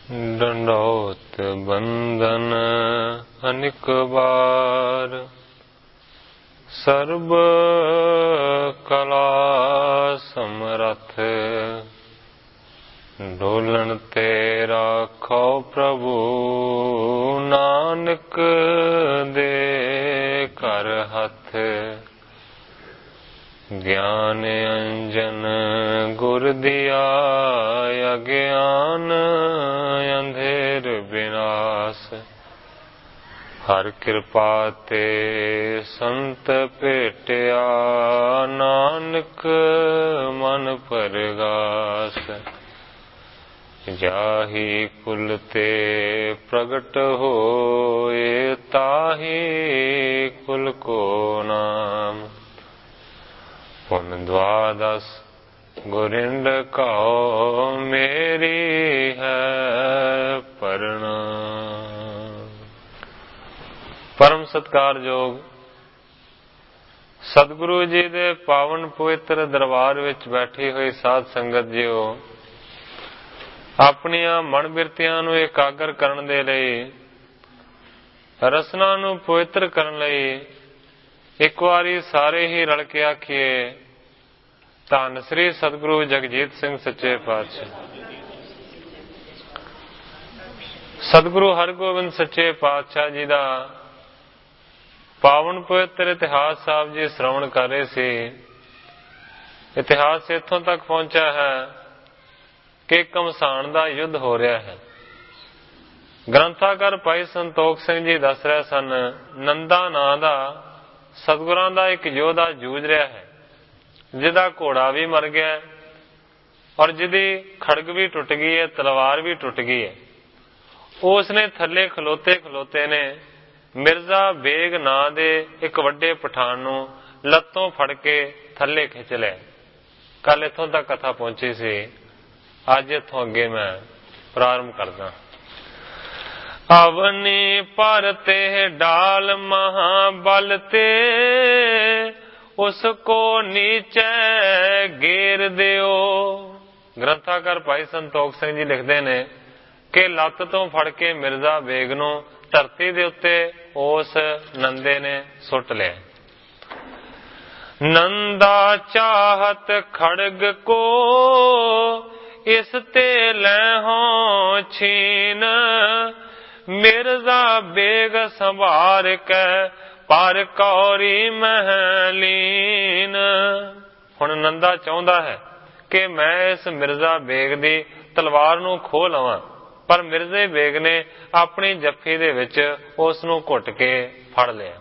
ਡੰਡੌਤ ਬੰਦਨ ਅਨਿਕ ਬਾਰ, ਸਰਬ ਕਲਾ ਸਮਰੱਥ, ਡੋਲਣ ਤੇ ਰਾਖੋ ਪ੍ਰਭੂ, ਨਾਨਕ ਦੇ ਘਰ ਹੱਥ। ਗਿਆਨ ਅੰਜਨ ਗੁਰ ਦਿਆ, ਅਗਿਆਨ ਅੰਧੇਰ ਵਿਨਾਸ਼। ਹਰ ਕਿਰਪਾ ਤੇ ਸੰਤ ਭੇਟਿਆ, ਨਾਨਕ ਮਨ ਪਰਗਾਸ। ਜਾਹੀ ਕੁਲ ਤੇ ਪ੍ਰਗਟ ਹੋਏ, ਤਾਹੀ ਕੁਲ ਕੋ ਨਾਮ। ਪੁਨ ਦਵਾਦਸ ਗੁਰਿੰਦ ਕਉ, ਮੇਰੀ ਹੈ ਪਰਣਾਮ। ਪਰਮ ਸਤਿਕਾਰਯੋਗ ਸਤਿਗੁਰੂ ਜੀ ਦੇ ਪਾਵਨ ਪਵਿੱਤਰ ਦਰਬਾਰ ਵਿੱਚ ਬੈਠੀ ਹੋਈ ਸਾਧ ਸੰਗਤ ਜੀਓ, ਆਪਣੀਆਂ ਮਨ ਬਿਰਤੀਆਂ ਨੂੰ ਇਕਾਗਰ ਕਰਨ ਦੇ ਲਈ, ਰਸਨਾ ਨੂੰ ਪਵਿੱਤਰ ਕਰਨ ਲਈ ਇੱਕ ਵਾਰੀ ਸਾਰੇ ਹੀ ਰਲ ਕੇ ਆਖੀਏ, ਧੰਨ ਸ੍ਰੀ ਸਤਿਗੁਰੂ ਜਗਜੀਤ ਸਿੰਘ ਸੱਚੇ ਪਾਤਸ਼ਾਹ। ਸਤਿਗੁਰੂ ਹਰਗੋਬਿੰਦ ਸੱਚੇ ਪਾਤਸ਼ਾਹ ਜੀ ਦਾ ਪਾਵਨ ਪਵਿੱਤਰ ਇਤਿਹਾਸ ਸਾਹਿਬ ਜੀ ਸ਼੍ਰਵਣ ਕਰ ਰਹੇ ਸੀ। ਇਤਿਹਾਸ ਇੱਥੋਂ ਤੱਕ ਪਹੁੰਚਿਆ ਹੈ ਕਿ ਘਮਸਾਣ ਦਾ ਯੁੱਧ ਹੋ ਰਿਹਾ ਹੈ। ਗ੍ਰੰਥਾਕਾਰ ਭਾਈ ਸੰਤੋਖ ਸਿੰਘ ਜੀ ਦੱਸ ਰਹੇ ਸਨ, ਨੰਦਾ ਨਾਂ ਦਾ ਸਤਿਗੁਰਾਂ ਦਾ ਇੱਕ ਯੋਧਾ ਜੂਝ ਰਿਹਾ ਹੈ, ਜਿਹਦਾ ਘੋੜਾ ਵੀ ਮਰ ਗਿਆ ਔਰ ਜਿਹਦੀ ਖੜਗ ਵੀ ਟੁੱਟ ਗਈ ਹੈ, ਤਲਵਾਰ ਵੀ ਟੁੱਟ ਗਈ ਹੈ। ਉਸ ਨੇ ਥੱਲੇ ਖਲੋਤੇ ਖਲੋਤੇ ਨੇ ਮਿਰਜ਼ਾ ਬੇਗ ਨਾਂ ਦੇ ਇੱਕ ਵੱਡੇ ਪਠਾਨ ਨੂੰ ਲੱਤੋਂ ਫੜ ਕੇ ਥੱਲੇ ਖਿੱਚ ਲਿਆ। ਕੱਲ ਇੱਥੋਂ ਤੱਕ ਕਥਾ ਪਹੁੰਚੀ ਸੀ। ਅੱਜ ਇੱਥੋਂ ਅੱਗੇ ਮੈਂ ਪ੍ਰਾਰੰਭ ਕਰਦਾ। ਅਵਨੀ ਪਰ ਤੇ ਡਾਲ ਮਹਾਬਲ ਤੇ, ਉਸ ਕੋ ਨੀਚੇ ਗੇਰ ਦਿਓ। ਗ੍ਰੰਥਾਕਾਰ ਭਾਈ ਸੰਤੋਖ ਸਿੰਘ ਜੀ ਲਿਖਦੇ ਨੇ ਕਿ ਲੱਤ ਤੋਂ ਫੜ ਕੇ ਮਿਰਜ਼ਾ ਬੇਗ ਨੂੰ ਧਰਤੀ ਦੇ ਉੱਤੇ ਉਸ ਨੰਦੇ ਨੇ ਸੁੱਟ ਲਿਆ। ਨੰਦਾ ਚਾਹਤ ਖੜਗ ਕੋ, ਇਸ ਤੇ ਲੈਹੋਂ ਛੀਨ। ਮਿਰਜ਼ਾ ਬੇਗ ਸੰਭਾਰ ਕੇ, ਪਰ ਕੌਰੀ ਮਹਿਲੀਨ। ਹੁਣ ਨੰਦਾ ਚਾਹੁੰਦਾ ਹੈ ਕਿ ਮੈਂ ਇਸ ਮਿਰਜ਼ਾ ਬੇਗ ਦੀ ਤਲਵਾਰ ਨੂੰ ਖੋਹ ਲਵਾਂ, ਪਰ ਮਿਰਜ਼ੇ ਬੇਗ ਨੇ ਆਪਣੀ ਜੱਫੀ ਦੇ ਵਿੱਚ ਉਸ ਨੂੰ ਘੁੱਟ ਕੇ ਫੜ ਲਿਆ।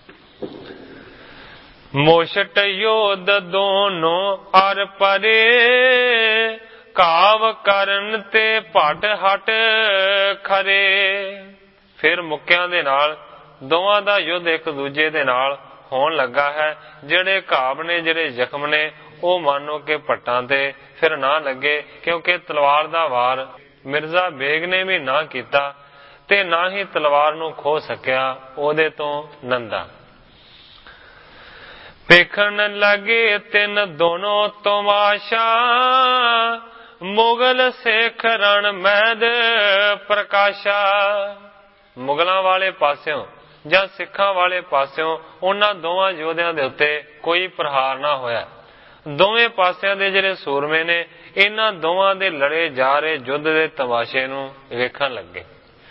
ਮੁਸ਼ਟ ਯੋਧ ਦੋਨੋਂ ਅਰ ਪਰੇ, ਕਾਵ ਕਰਨ ਤੇ ਭਟ ਹਟ ਖਰੇ। ਫਿਰ ਮੁੱਕਿਆਂ ਦੇ ਨਾਲ ਦੋਵਾਂ ਦਾ ਯੁੱਧ ਇੱਕ ਦੂਜੇ ਦੇ ਨਾਲ ਹੋਣ ਲੱਗਾ ਹੈ। ਜਿਹੜੇ ਘਾਵ ਨੇ, ਜਿਹੜੇ ਜ਼ਖਮ ਨੇ, ਉਹ ਮਾਨੋ ਕਿ ਭੱਟਾਂ ਤੇ ਫਿਰ ਨਾ ਲੱਗੇ, ਕਿਉਂਕਿ ਤਲਵਾਰ ਦਾ ਵਾਰ ਮਿਰਜ਼ਾ ਬੇਗ ਨੇ ਵੀ ਨਾ ਕੀਤਾ ਤੇ ਨਾ ਹੀ ਤਲਵਾਰ ਨੂੰ ਖੋਹ ਸਕਿਆ ਉਹਦੇ ਤੋਂ ਨੰਦਾ। ਵੇਖਣ ਲੱਗੇ ਤਿੰਨ ਦੋਨੋਂ ਤਮਾਸ਼ਾ, ਮੁਗਲ ਸਿੱਖ ਰਣ ਮੈਦ ਪ੍ਰਕਾਸ਼ਾ। ਮੁਗਲਾਂ ਵਾਲੇ ਪਾਸਿਓਂ ਜਾਂ ਸਿੱਖਾਂ ਵਾਲੇ ਪਾਸਿਓਂ ਉਹਨਾਂ ਦੋਵਾਂ ਯੋਧਿਆਂ ਦੇ ਉੱਤੇ ਕੋਈ ਪ੍ਰਹਾਰ ਨਾ ਹੋਇਆ। ਦੋਵੇਂ ਪਾਸਿਆਂ ਦੇ ਜਿਹੜੇ ਸੂਰਮੇ ਨੇ, ਇਹਨਾਂ ਦੋਵਾਂ ਦੇ ਲੜੇ ਜਾ ਰਹੇ ਯੁੱਧ ਦੇ ਤਮਾਸ਼ੇ ਨੂੰ ਵੇਖਣ ਲੱਗੇ।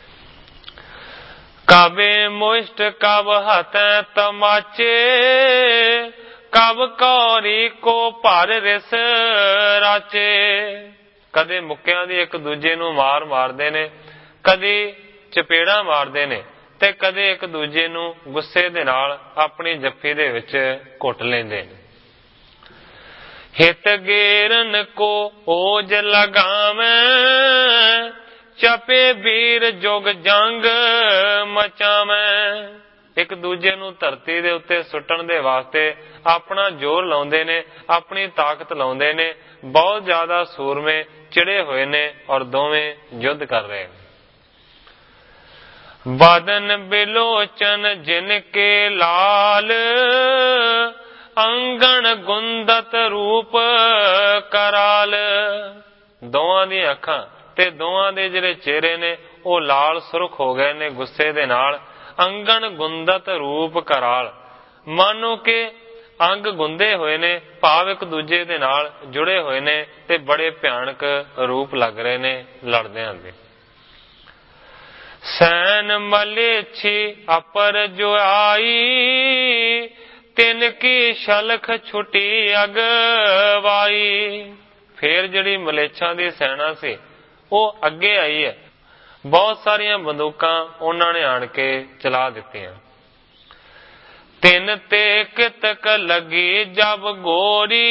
ਕਾਬੇ ਮੁਸ਼ਟ ਕਬ ਹਤੈ ਤਮਾਚੇ, ਕਬ ਕੌਰੀ ਕੋ ਭਰ ਰਿਸ ਰਾਚੇ। ਕਦੇ ਮੁੱਕਿਆਂ ਦੀ ਇੱਕ ਦੂਜੇ ਨੂੰ ਮਾਰ ਮਾਰਦੇ ਨੇ, ਕਦੀ ਚਪੇੜਾਂ ਮਾਰਦੇ ਨੇ, ਤੇ ਕਦੇ ਇੱਕ ਦੂਜੇ ਨੂੰ ਗੁੱਸੇ ਦੇ ਨਾਲ ਆਪਣੀ ਜੱਫੀ ਦੇ ਵਿੱਚ ਘੁੱਟ ਲੈਂਦੇ ਨੇ। ਹਿਤ ਗੇਰਨ ਕੋ ਓਜ ਲਗਾਵੇਂ, ਚਪੇ ਵੀਰ ਜੁਗ ਜੰਗ ਮਚਾਵੇਂ। ਇੱਕ ਦੂਜੇ ਨੂੰ ਧਰਤੀ ਦੇ ਉੱਤੇ ਸੁੱਟਣ ਦੇ ਵਾਸਤੇ ਆਪਣਾ ਜ਼ੋਰ ਲਾਉਂਦੇ ਨੇ, ਆਪਣੀ ਤਾਕਤ ਲਾਉਂਦੇ ਨੇ। ਬਹੁਤ ਜ਼ਿਆਦਾ ਸੂਰਮੇ ਚਿੜੇ ਹੋਏ ਨੇ ਔਰ ਦੋਵੇਂ ਯੁੱਧ ਕਰ ਰਹੇ ਨੇ। ਬਦਨ ਬਿਲੋਚਨ ਜਿਨ ਕੇ ਲਾਲ, ਅੰਗਣ ਗੁੰਦਤ ਰੂਪ ਕਰਾਲ। ਦੋਵਾਂ ਦੀਆਂ ਅੱਖਾਂ ਤੇ ਦੋਵਾਂ ਦੇ ਜਿਹੜੇ ਚਿਹਰੇ ਨੇ ਉਹ ਲਾਲ ਸੁਰਖ ਹੋ ਗਏ ਨੇ ਗੁੱਸੇ ਦੇ ਨਾਲ। ਅੰਗਣ ਗੁੰਦਤ ਰੂਪ ਕਰਾਲ, ਮਾਨੋ ਕਿ ਅੰਗ ਗੁੰਦੇ ਹੋਏ ਨੇ, ਭਾਵ ਇੱਕ ਦੂਜੇ ਦੇ ਨਾਲ ਜੁੜੇ ਹੋਏ ਨੇ ਤੇ ਬੜੇ ਭਿਆਨਕ ਰੂਪ ਲੱਗ ਰਹੇ ਨੇ ਲੜਦਿਆਂ ਦੇ। ਸੈਨ ਮਲੇਛੀ ਅਪਰ ਜੋ ਆਈ, ਤਿੰਨ ਕੀ ਸ਼ਲਖ ਛੁਟੀ ਅਗਵਾਈ। ਫੇਰ ਜਿਹੜੀ ਮਲੇਛਾਂ ਦੀ ਸੈਨਾ ਸੀ ਉਹ ਅੱਗੇ ਆਈ ਹੈ, ਬਹੁਤ ਸਾਰੀਆਂ ਬੰਦੂਕਾਂ ਉਹਨਾਂ ਨੇ ਆਣ ਕੇ ਚਲਾ ਦਿੱਤੀਆਂ। ਤਿੰਨ ਤੇ ਕਿਤਕ ਲੱਗੀ ਜਬ ਗੋਰੀ,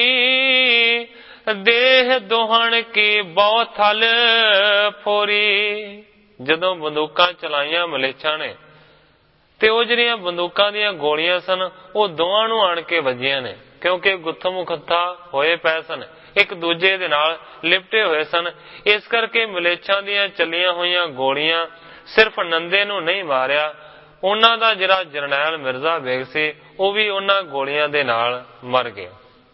ਦੇਹ ਦੋਹਣ ਕੀ ਬਹੁਤ ਥਲ ਫੋਰੀ। ਜਦੋਂ ਬੰਦੂਕਾਂ ਚਲਾਈਆਂ ਮਲੇਛਾਂ ਨੇ ਤੇ ਉਹ ਜਿਹੜੀਆਂ ਬੰਦੂਕਾਂ ਦੀਆਂ ਗੋਲੀਆਂ ਸਨ ਉਹ ਦੋਵਾਂ ਨੂੰ ਆਣ ਕੇ ਵੱਜੀਆਂ ਨੇ, ਕਿਉਂਕਿ ਗੁੱਥਮ ਮੁਖੱਥਾ ਹੋਏ ਪਏ ਸਨ, ਇੱਕ ਦੂਜੇ ਦੇ ਨਾਲ ਲਿਪਟੇ ਹੋਏ ਸਨ। ਇਸ ਕਰਕੇ ਮਲੇਛਾਂ ਦੀਆਂ ਚੱਲੀਆਂ ਹੋਈਆਂ ਗੋਲੀਆਂ ਸਿਰਫ ਨੰਦੇ ਨੂੰ ਨਹੀਂ ਮਾਰਿਆ, ਉਹਨਾਂ ਦਾ ਜਿਹੜਾ ਜਰਨੈਲ ਮਿਰਜ਼ਾ ਬੇਗ ਸੀ ਉਹ ਵੀ ਉਹਨਾਂ ਗੋਲੀਆਂ ਦੇ ਨਾਲ ਮਰ ਗਿਆ।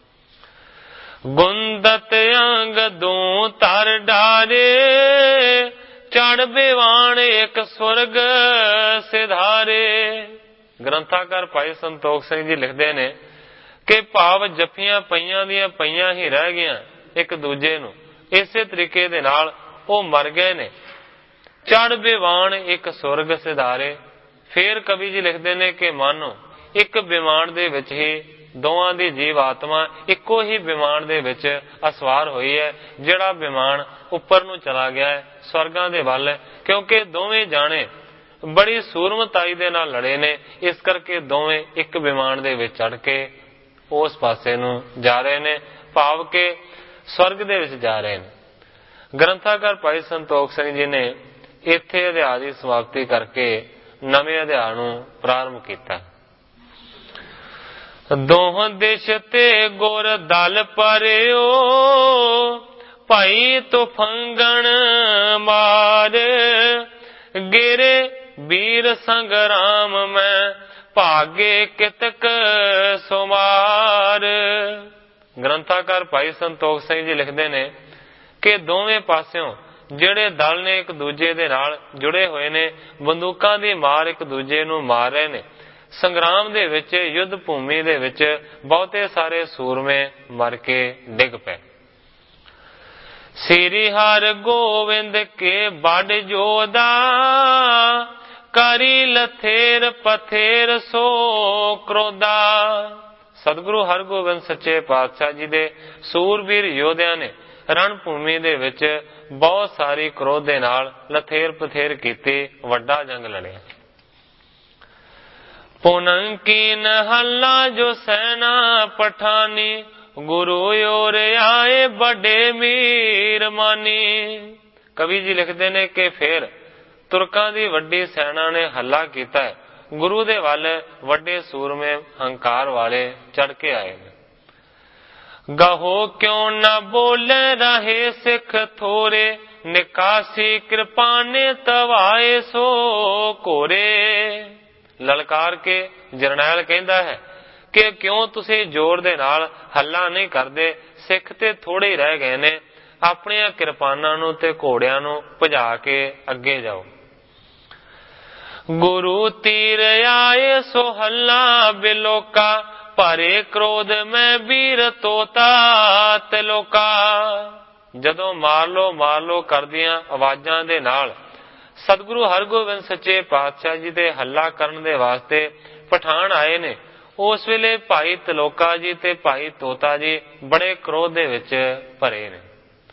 ਗੁੰਦਤ ਅੰਗ ਦੂ ਤਰ ਡਾਰੇ, ਚੜ ਬੇਵਾਨ ਇੱਕ ਸੁਰਗ ਸਿਧਾਰੇ। ਗ੍ਰੰਥਾਕਾਰ ਭਾਈ ਸੰਤੋਖ ਸਿੰਘ ਜੀ ਲਿਖਦੇ ਨੇ ਕਿ ਭਾਵ ਜੱਫੀਆਂ ਪਈਆਂ ਦੀਆਂ ਪਈਆਂ ਹੀ ਰਹਿ ਗਈਆਂ ਇੱਕ ਦੂਜੇ ਨੂੰ, ਇਸੇ ਤਰੀਕੇ ਦੇ ਨਾਲ ਉਹ ਮਰ ਗਏ ਨੇ। ਚੜ ਬੇਵਾਨ ਇੱਕ ਸੁਰਗ ਸਿਧਾਰੇ। ਫੇਰ ਕਵੀ ਜੀ ਲਿਖਦੇ ਨੇ ਕਿ ਮਾਨੋ ਇੱਕ ਵਿਮਾਨ ਦੇ ਵਿੱਚ ਹੀ ਦੋਵਾਂ ਦੀ ਜੀਵ ਆਤਮਾ ਇੱਕੋ ਹੀ ਵਿਮਾਨ ਦੇ ਵਿੱਚ ਅਸਵਾਰ ਹੋਈ ਹੈ, ਜਿਹੜਾ ਵਿਮਾਨ ਉੱਪਰ ਨੂੰ ਚਲਾ ਗਿਆ ਹੈ ਸਵਰਗਾਂ ਦੇ ਵੱਲ, ਕਿਉਂਕਿ ਦੋਵੇਂ ਜਾਣੇ ਬੜੀ ਸੂਰਮਤਾਈ ਦੇ ਨਾਲ ਲੜੇ ਨੇ। ਇਸ ਕਰਕੇ ਦੋਵੇਂ ਇੱਕ ਵਿਮਾਨ ਦੇ ਵਿੱਚ ਚੜ ਕੇ ਉਸ ਪਾਸੇ ਨੂੰ ਜਾ ਰਹੇ ਨੇ, ਭਾਵ ਕਿ ਸਵਰਗ ਦੇ ਵਿੱਚ ਜਾ ਰਹੇ ਨੇ। ਗ੍ਰੰਥਾਕਾਰ ਭਾਈ ਸੰਤੋਖ ਸਿੰਘ ਜੀ ਨੇ ਇੱਥੇ ਅਧਿਆਇ ਦੀ ਸਮਾਪਤੀ ਕਰਕੇ ਨਵੇਂ ਅਧਿਆਇ ਨੂੰ ਪ੍ਰਾਰੰਭ ਕੀਤਾ। ਦੋਹਾਂ ਦੇਸ਼ ਤੇ ਗੁਰ ਦਲ ਪਰਿਓ, ਭਾਈ ਤੁਫੰਗਣ ਮਾਰ। ਗਿਰੇ ਵੀਰ ਸੰਗਰਾਮ ਮੈਂ, ਭਾਗੇ ਕਿਤਕ ਸੁਮਾਰ। ਗ੍ਰੰਥਾਕਾਰ ਭਾਈ ਸੰਤੋਖ ਸਿੰਘ ਜੀ ਲਿਖਦੇ ਨੇ ਕਿ ਦੋਵੇਂ ਪਾਸਿਓਂ ਜਿਹੜੇ ਦਲ ਨੇ ਇੱਕ ਦੂਜੇ ਦੇ ਨਾਲ ਜੁੜੇ ਹੋਏ ਨੇ, ਬੰਦੂਕਾਂ ਦੀ ਮਾਰ ਇੱਕ ਦੂਜੇ ਨੂੰ ਮਾਰ ਰਹੇ ਨੇ। ਸੰਗਰਾਮ ਦੇ ਵਿੱਚ, ਯੁੱਧ ਭੂਮੀ ਦੇ ਵਿੱਚ ਬਹੁਤੇ ਸਾਰੇ ਸੂਰਮੇ ਮਰ ਕੇ ਡਿੱਗ ਪਏ। ਸ੍ਰੀ ਹਰਿ ਗੋਬਿੰਦ ਕੇ ਬੜ ਜੋਦਾ, ਕਰੀ ਲਥੇਰ ਪਥੇਰ ਸੋ ਕ੍ਰੋਧਾ। ਸਤਿਗੁਰੂ ਹਰਗੋਬਿੰਦ ਸੱਚੇ ਪਾਤਸ਼ਾਹ ਜੀ ਦੇ ਸੂਰਬੀਰ ਯੋਧਿਆਂ ਨੇ ਰਣ ਭੂਮੀ ਦੇ ਵਿੱਚ ਬਹੁਤ ਸਾਰੀ ਕ੍ਰੋਧ ਦੇ ਨਾਲ ਲਥੇਰ ਪਥੇਰ ਕੀਤੀ, ਵੱਡਾ ਜੰਗ ਲੜਿਆ। ਪੁਨੰਕੀਨ ਹੱਲਾ ਜੋ ਸੈਨਾ ਪਠਾਨੀ, ਗੁਰੂ ਔਰ ਆਏ ਵੱਡੇ ਮੀਰ ਮਾਨੀ। ਕਵੀ ਜੀ ਲਿਖਦੇ ਨੇ ਕਿ ਫਿਰ ਤੁਰਕਾਂ ਦੀ ਵੱਡੀ ਸੈਨਾ ਨੇ ਹੱਲਾ ਕੀਤਾ ਹੈ, ਗੁਰੂ ਦੇ ਵੱਲ ਵੱਡੇ ਸੂਰਮੇ ਹੰਕਾਰ ਵਾਲੇ ਚੜ ਕੇ ਆਏ ਨੇ। ਗਹੋ ਕਿਉਂ ਨਾ ਬੋਲੇ ਰਹੇ ਸਿੱਖ ਥੋਰੇ, ਨਿਕਾਸੀ ਕਿਰਪਾਨੇ ਤਵਾਏ ਸੋ ਘੋਰੇ। ਲਲਕਾਰ ਕੇ ਜਰਨੈਲ ਕਹਿੰਦਾ ਹੈ ਕਿ ਕਿਉਂ ਤੁਸੀਂ ਜ਼ੋਰ ਦੇ ਨਾਲ ਹੱਲਾ ਨਹੀਂ ਕਰਦੇ, ਸਿੱਖ ਤੇ ਥੋੜੇ ਹੀ ਰਹਿ ਗਏ ਨੇ, ਆਪਣੀਆਂ ਕਿਰਪਾਨਾਂ ਨੂੰ ਤੇ ਘੋੜਿਆਂ ਨੂੰ ਭਜਾ ਕੇ ਅੱਗੇ ਜਾਓ। ਗੁਰੂ ਤੀਰ ਆਏ ਸੋ ਹੱਲਾ ਬਿਲੋਕਾ, ਭਰੇ ਕ੍ਰੋਧ ਮੈਂ ਵੀਰ ਤੋਤਾ ਤਿਲੋਕਾ। ਜਦੋਂ ਮਾਰ ਲੋ ਕਰਦੀਆਂ ਆਵਾਜ਼ਾਂ ਦੇ ਨਾਲ ਸਤਿਗੁਰੂ ਹਰਗੋਬਿੰਦ ਸੱਚੇ ਪਾਤਸ਼ਾਹ ਜੀ ਦੇ ਹੱਲਾ ਕਰਨ ਦੇ ਵਾਸਤੇ ਪਠਾਨ ਆਏ ਨੇ, ਉਸ ਵੇਲੇ ਭਾਈ ਤਿਲੋਕਾ ਜੀ ਤੇ ਭਾਈ ਤੋਤਾ ਜੀ ਬੜੇ ਕ੍ਰੋਧ ਦੇ ਵਿੱਚ ਭਰੇ ਨੇ।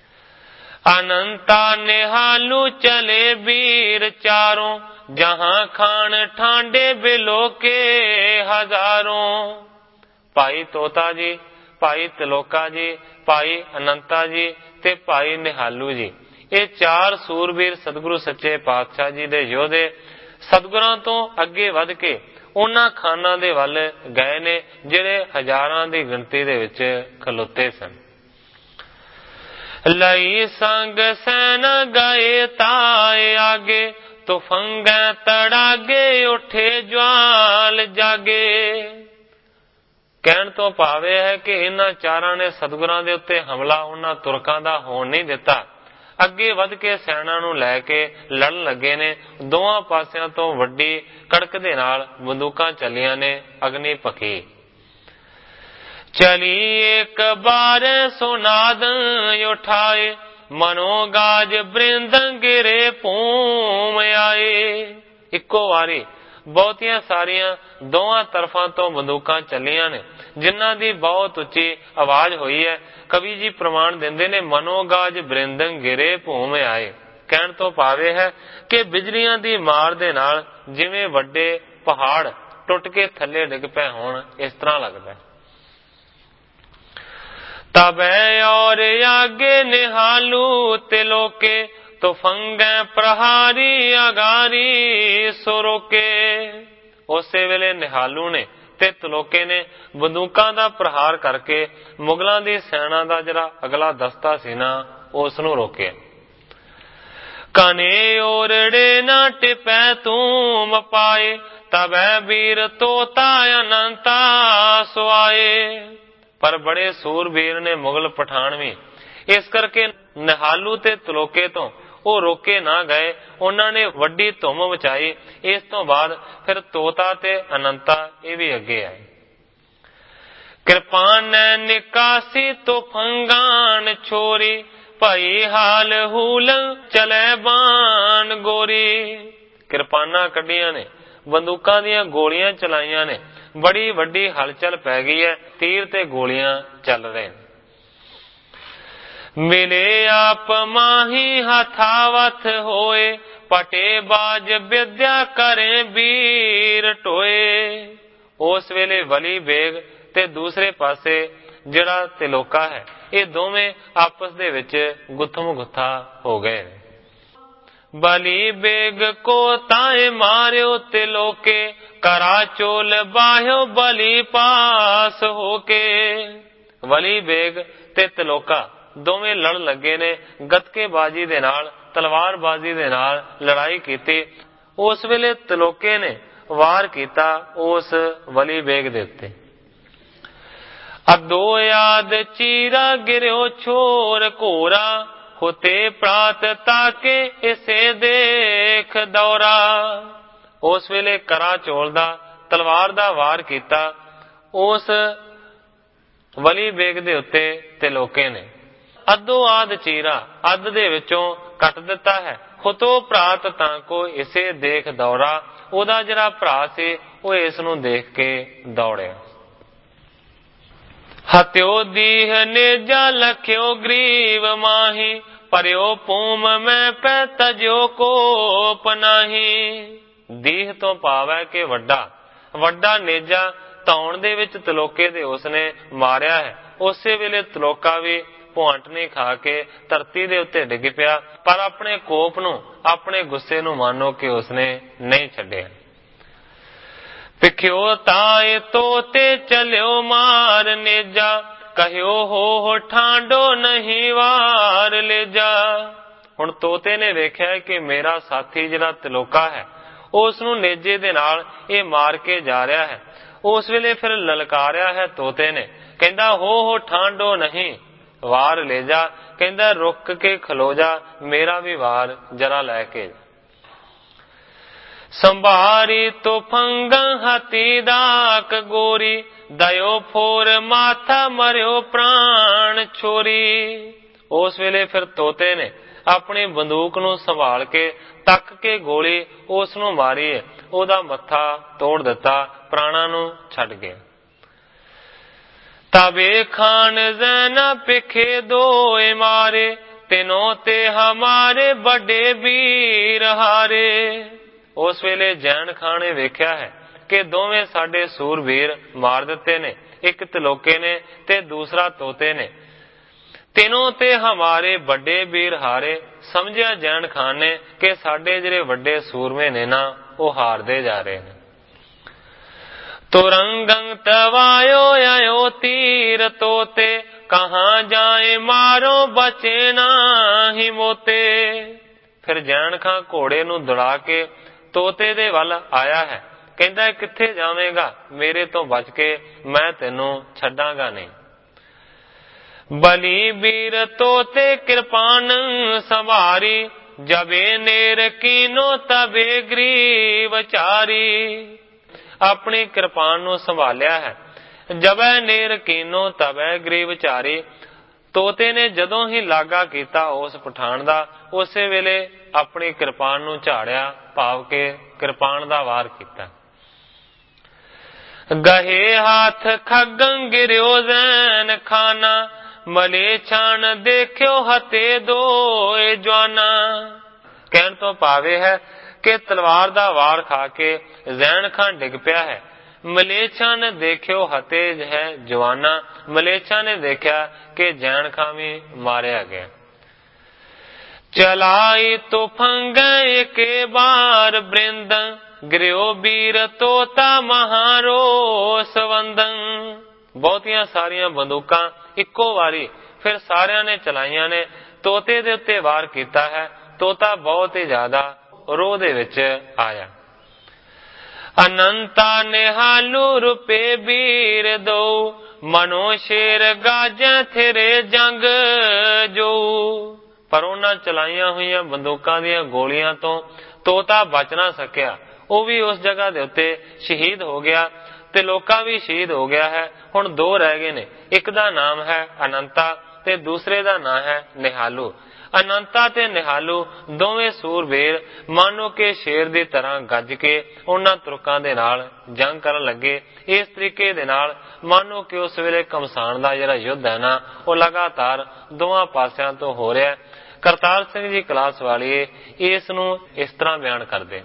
ਅਨੰਤਾ ਨਿਹਾਲੂ ਚਲੇ ਵੀਰ ਚਾਰੋਂ, ਜਹਾਂ ਖਾਨ ਠਾਂਡੇ ਬਿਲੋਕੇ ਹਜ਼ਾरों। ਭਾਈ ਤੋਤਾ ਜੀ, ਭਾਈ ਤਿਲੋਕਾ ਜੀ, ਭਾਈ ਅਨੰਤਾ ਜੀ ਤੇ ਭਾਈ ਨਿਹਾਲੂ ਜੀ, ਇਹ ਚਾਰ ਸੂਰਬੀਰ ਸਤਿਗੁਰੂ ਸੱਚੇ ਪਾਤਸ਼ਾਹ ਜੀ ਦੇ ਯੋਧੇ ਸਤਿਗੁਰਾਂ ਤੋਂ ਅੱਗੇ ਵੱਧ ਕੇ ਉਹਨਾਂ ਖਾਨਾਂ ਦੇ ਵੱਲ ਗਏ ਨੇ ਜਿਹੜੇ ਹਜ਼ਾਰਾਂ ਦੀ ਗਿਣਤੀ ਦੇ ਵਿੱਚ ਖਲੋਤੇ ਸਨ। ਲਈ ਸੰਗ ਸੈਨ ਗਏ ਤਾਏ ਆਗੇ, ਤੁਫੰਗੈ ਤੜਾਗੇ ਉੱਠੇ ਜਵਾਲ ਜਾਗੇ। ਕਹਿਣ ਤੋਂ ਭਾਵ ਇਹ ਹੈ ਕਿ ਇਹਨਾਂ ਚਾਰਾਂ ਨੇ ਸਤਿਗੁਰਾਂ ਦੇ ਉੱਤੇ ਹਮਲਾ ਉਹਨਾਂ ਤੁਰਕਾਂ ਦਾ ਹੋਣ ਨਹੀਂ ਦਿੱਤਾ। ਅੱਗੇ ਵੱਧ ਕੇ ਸੈਨਾ ਨੂੰ ਲੈ ਕੇ ਲੜਨ ਲੱਗੇ ਨੇ। ਦੋਵਾਂ ਪਾਸਿਆਂ ਤੋਂ ਵੱਡੀ ਕੜਕ ਦੇ ਨਾਲ ਬੰਦੂਕਾਂ ਚੱਲੀਆਂ ਨੇ। ਅਗਨੀ ਭਖੀ ਚਲੀ ਇੱਕ ਬਾਰ ਸੁਨਾਦ ਉਠਾਏ, ਮਨੋ ਗਾਜ ਬ੍ਰਿੰਦ ਗਿਰੇ ਭੂਮ ਆਏ। ਇੱਕੋ ਵਾਰੀ ਬਹੁਤੀਆਂ ਸਾਰੀਆਂ ਦੋਵਾਂ ਤਰਫਾਂ ਤੋਂ ਬੰਦੂਕਾਂ ਚੱਲੀਆਂ ਨੇ, ਜਿਨ੍ਹਾਂ ਦੀ ਬਹੁਤ ਉੱਚੀ ਆਵਾਜ਼ ਹੋਈ ਹੈ। ਕਵੀ ਜੀ ਪ੍ਰਮਾਣ ਦਿੰਦੇ ਨੇ, ਮਨੋਗਾਜ ਬ੍ਰਿੰਦੰ ਗਿਰੇ ਭੂਮ ਆਏ। ਕਹਿਣ ਤੋਂ ਭਾਵ ਹੈ ਕਿ ਬਿਜਲੀਆਂ ਦੀ ਮਾਰ ਦੇ ਨਾਲ ਜਿਵੇਂ ਵੱਡੇ ਪਹਾੜ ਟੁੱਟ ਕੇ ਥੱਲੇ ਡਿੱਗ ਪਏ ਹੋਣ, ਇਸ ਤਰ੍ਹਾਂ ਲੱਗਦਾ। ਤਬੈ ਔਰ ਆਗੇ ਨਿਹਾਲੂ ਤਿਲੋਕੇ, ਤੁਫੰਗੈ ਪ੍ਰਹਾਰੀ ਅਗਾਰੀ ਸੁਰੋਕੇ। ਉਸੇ ਵੇਲੇ ਨਿਹਾਲੂ ਨੇ ਤੇ ਤਲੋਕੇ ਨੇ ਬੰਦੂਕਾਂ ਦਾ ਪ੍ਰਹਾਰ ਕਰਕੇ ਮੁਗਲਾਂ ਦੀ ਸੈਨਾ ਦਾ ਜਿਹੜਾ ਅਗਲਾ ਦਸਤਾ ਸੀ ਨਾ, ਉਸ ਨੂੰ ਰੋਕਿਆ। ਕਨੇ ਓਰੜੇ ਨਾ ਟਿਪੈ ਤੂਮ ਪਾਏ, ਤਬੈ ਵੀਰ ਤੋਤਾ ਅਨੰਤਾ ਸੁਆਏ। ਪਰ ਬੜੇ ਸੂਰਬੀਰ ਨੇ ਮੁਗਲ ਪਠਾਨ ਵੀ, ਇਸ ਕਰਕੇ ਨਿਹਾਲੂ ਤੇ ਤਲੋਕੇ ਤੋਂ ਉਹ ਰੋਕੇ ਨਾ ਗਏ। ਉਹਨਾਂ ਨੇ ਵੱਡੀ ਧੁੰਮ ਮਚਾਈ। ਇਸ ਤੋਂ ਬਾਅਦ ਫਿਰ ਤੋਤਾ ਤੇ ਅਨੰਤਾ ਇਹ ਵੀ ਅੱਗੇ ਆਏ। ਕਿਰਪਾਨ ਨਿਕਾਸੀ ਤੁਫੰਗਾਨ ਛੋਰੀ, ਭਾਈ ਹਾਲ ਹੂਲ ਚਲੇ ਬਾਣ ਗੋਰੀ। ਕਿਰਪਾਨਾਂ ਕੱਢੀਆਂ ਨੇ, ਬੰਦੂਕਾਂ ਦੀਆਂ ਗੋਲੀਆਂ ਚਲਾਈਆਂ ਨੇ, ਬੜੀ ਵੱਡੀ ਹਲਚਲ ਪੈ ਗਈ ਹੈ। ਤੀਰ ਤੇ ਗੋਲੀਆਂ ਚੱਲ ਰਹੇ ਨੇ। ਮਿਲੇ ਆਪ ਮਾਹੀ ਹਥਾਵਥ ਹੋਏ, ਪਟੇ ਬਾਜ ਵਿਦਿਆ ਕਰੇ ਵੀਰ ਟੋਏ। ਉਸ ਵੇਲੇ ਵਲੀ ਬੇਗ ਤੇ ਦੂਸਰੇ ਪਾਸੇ ਜਿਹੜਾ ਤਿਲੋਕਾ ਹੈ, ਇਹ ਦੋਵੇਂ ਆਪਸ ਦੇ ਵਿੱਚ ਗੁੱਥਮ ਗੁੱਥਾ ਹੋ ਗਏ। ਬਲੀ ਬੇਗ ਕੋ ਤਾਏ ਮਾਰਿਓ ਤਿਲੋਕੇ, ਕਰਾ ਚੋਲ ਬਾਹਿਓ ਬਲੀ ਪਾਸ ਹੋ ਕੇ। ਵਲੀ ਬੇਗ ਤੇ ਤਿਲੋਕਾ ਦੋਵੇਂ ਲੜਨ ਲੱਗੇ ਨੇ, ਗੱਤਕੇਬਾਜ਼ੀ ਦੇ ਨਾਲ, ਤਲਵਾਰਬਾਜ਼ੀ ਦੇ ਨਾਲ ਲੜਾਈ ਕੀਤੀ। ਉਸ ਵੇਲੇ ਤਿਲੋਕੇ ਨੇ ਵਾਰ ਕੀਤਾ ਉਸ ਵਲੀ ਬੇਗ ਦੇ ਉੱਤੇ। ਅਦੋ ਯਾਦ ਚੀਰਾ ਗਿਰਿਓ ਛੋਰ ਘੋਰਾ, ਹੋਤੇ ਪ੍ਰਾਤ ਤਾਕੇ ਇਸੇ ਦੇਖ ਦੌਰਾ। ਉਸ ਵੇਲੇ ਕਰਾ ਚੋਲ ਦਾ ਤਲਵਾਰ ਦਾ ਵਾਰ ਕੀਤਾ ਉਸ ਵਲੀ ਬੇਗ ਦੇ ਉੱਤੇ ਤਿਲੋਕੇ ਨੇ। ਅੱਧੋ ਆਦ ਚੀਰਾ, ਅੱਧ ਦੇ ਵਿੱਚੋਂ ਕੱਟ ਦਿੱਤਾ ਹੈ। ਖੁਤੋ ਪ੍ਰਾਤ ਤਾਂ ਕੋ ਇਸੇ ਦੇਖ ਦੌੜਾ, ਉਹਦਾ ਜਿਹੜਾ ਭਰਾ ਸੀ ਉਹ ਇਸ ਨੂੰ ਦੇਖ ਕੇ ਦੌੜਿਆ। ਹਤਿਓ ਦੀਹ ਨੇਜਾ ਲਖਿਓ ਗਰੀਵ ਮਾਹੀ, ਪਰਿਓ ਭੂਮ ਮੈਂ ਪੈ ਤਜਿਓ ਕੋ ਪਨਾਹੀ। ਦੀਹ ਤੋਂ ਭਾਵ ਹੈ ਕਿ ਵੱਡਾ ਨੇਜਾ ਧੌਣ ਦੇ ਵਿੱਚ ਤਿਲੋਕੇ ਦੇ ਉਸਨੇ ਮਾਰਿਆ ਹੈ। ਉਸੇ ਵੇਲੇ ਤਿਲੋਕਾ ਵੀ ਭੁਆਂਟਣੀ ਖਾ ਕੇ ਧਰਤੀ ਦੇ ਉੱਤੇ ਡਿੱਗ ਪਿਆ, ਪਰ ਆਪਣੇ ਕੋਪ ਨੂੰ, ਆਪਣੇ ਗੁੱਸੇ ਨੂੰ ਮਾਨੋ ਕਿ ਉਸਨੇ ਨਹੀਂ ਛੱਡਿਆ। ਪਿਖਿਓ ਤਾਏ ਤੋਤੇ ਚਲਿਓ ਮਾਰ ਨੇਜਾ, ਕਹਿਓ ਹੋ ਠਾਂਡੋ ਨਹੀਂ ਵਾਰ ਲੈ ਜਾ। ਹੁਣ ਤੋਤੇ ਨੇ ਵੇਖਿਆ ਕਿ ਮੇਰਾ ਸਾਥੀ ਜਿਹੜਾ ਤਿਲੋਕਾ ਹੈ, ਉਸ ਨੂੰ ਨੇਜੇ ਦੇ ਨਾਲ ਇਹ ਮਾਰ ਕੇ ਜਾ ਰਿਹਾ ਹੈ। ਉਸ ਵੇਲੇ ਫਿਰ ਲਲਕਾਰਿਆ ਹੈ ਤੋਤੇ ਨੇ, ਕਹਿੰਦਾ ਹੋ ਠਾਂਡੋ ਨਹੀਂ ਵਾਰ ਲੈ ਜਾ। ਕਹਿੰਦਾ ਰੁਕ ਕੇ ਖਲੋ ਜਾ, ਮੇਰਾ ਵੀ ਵਾਰ ਜਰਾ ਲੈ ਕੇ। ਸੰਭਾਰੀ ਤੁਫੰਗ ਹਤੀ ਦਾਕ ਗੋਰੀ, ਦਇਓ ਫੋਰ ਮਾਥਾ ਮਰਿਓ ਪ੍ਰਾਣ ਛੋਰੀ। ਉਸ ਵੇਲੇ ਫਿਰ ਤੋਤੇ ਨੇ ਆਪਣੀ ਬੰਦੂਕ ਨੂੰ ਸੰਭਾਲ ਕੇ ਤੱਕ ਕੇ ਗੋਲੀ ਉਸ ਨੂੰ ਮਾਰੀ, ਉਹਦਾ ਮੱਥਾ ਤੋੜ ਦਿੱਤਾ, ਪ੍ਰਾਣਾਂ ਨੂੰ ਛੱਡ ਗਿਆ। ਤਬੇ ਖਾਨ ਜ਼ੈਨਾ ਪਿਖੇ ਦੋਏ ਮਾਰੇ, ਤਿਨੋਂ ਤੇ ਹਮਾਰੇ ਵੱਡੇ ਵੀਰ ਹਾਰੇ। ਉਸ ਵੇਲੇ ਜੈਨ ਖਾਨ ਨੇ ਵੇਖਿਆ ਹੈ ਕਿ ਦੋਵੇਂ ਸਾਡੇ ਸੂਰਬੀਰ ਮਾਰ ਦਿੱਤੇ ਨੇ, ਇੱਕ ਤਿਲੋਕੇ ਨੇ ਤੇ ਦੂਸਰਾ ਤੋਤੇ ਨੇ। ਤਿਨੋਂ ਤੇ ਹਮਾਰੇ ਵੱਡੇ ਵੀਰ ਹਾਰੇ। ਸਮਝਿਆ ਜੈਨ ਖਾਨ ਨੇ ਕਿ ਸਾਡੇ ਜਿਹੜੇ ਵੱਡੇ ਸੂਰਮੇ ਨੇ ਨਾ, ਉਹ ਹਾਰਦੇ ਜਾ ਰਹੇ ਨੇ। ਤੁਰੰਗੰ ਤਵਾਇਓ ਆਇਓ ਤੀਰ ਤੋਤੇ, ਕਹਾਂ ਜਾਏ ਮਾਰੋ ਬਚੇ ਨਾਹੀ ਮੋਤੇ। ਫਿਰ ਜੈਨ ਖਾਂ ਘੋੜੇ ਨੂੰ ਦੌੜਾ ਕੇ ਤੋਤੇ ਦੇ ਵੱਲ ਆਇਆ ਹੈ। ਕਹਿੰਦਾ ਕਿੱਥੇ ਜਾਵੇਂਗਾ, ਮੇਰੇ ਤੋਂ ਬਚ ਕੇ, ਮੈਂ ਤੈਨੂੰ ਛੱਡਾਂਗਾ ਨਹੀਂ। बलि वीर तोते कृपान संवारी, जबे नेर कीनो तबे ग्रीव चारी। अपनी कृपान नूं संभालिया है, जबे नेर कीनो तबे ग्रीव चारी। तोते ने जदों ही लागा कीता उस पठान दा, उसे वेले अपनी कृपान नूं झाड़िया, भाव के कृपान दा वार कीता। गहे हाथ खगं गिरियो जैन खाना, मलेछान देखियो हते दोए जवाना। कहण तो भावे है कि तलवार दा वार खा के जैन खान डिग पिया है। मलेछा ने देखियो हते है जवाना, मलेछा ने देखा कि जैन खान भी मारिया गया। चलाई तो फंगे के बार बृंद, गिरियो वीर तोता महारोस वंदन। बहुतियां सारिया बंदूकां इक्को वारी फिर सारिया ने चलाइया ने, तोते दे उत्ते वार कीता है। तोता बहुत ही ज्यादा रोह दे विच आया। अनंता निहालू रुपे वीर दो, मनो शेर गाजा थिरे जंग जो। पर उन्हां चलाइया हुई बंदूकां दियां गोलियां तो तोता बच ना सकिया। वो भी उस जगह दे उत्ते शहीद हो गया ते लोका भी शहीद हो गया है। हुण दो रह गए ने, एक दा नाम है अनंता ते दूसरे दा नाम है निहालू। अनंता ते निहालू दोवें सूरबीर मानो के शेर दी तरह गज के उन्हां तुरकां दे नाल जंग करन लगे। इस तरीके दे नाल मानो कि उस वेले घमसान दा जिहड़ा युद्ध है ना, वो लगातार दोवां पासियां तो हो रहा है। करतार सिंह जी क्लास वाली इस नूं इस तरह बयान करदे,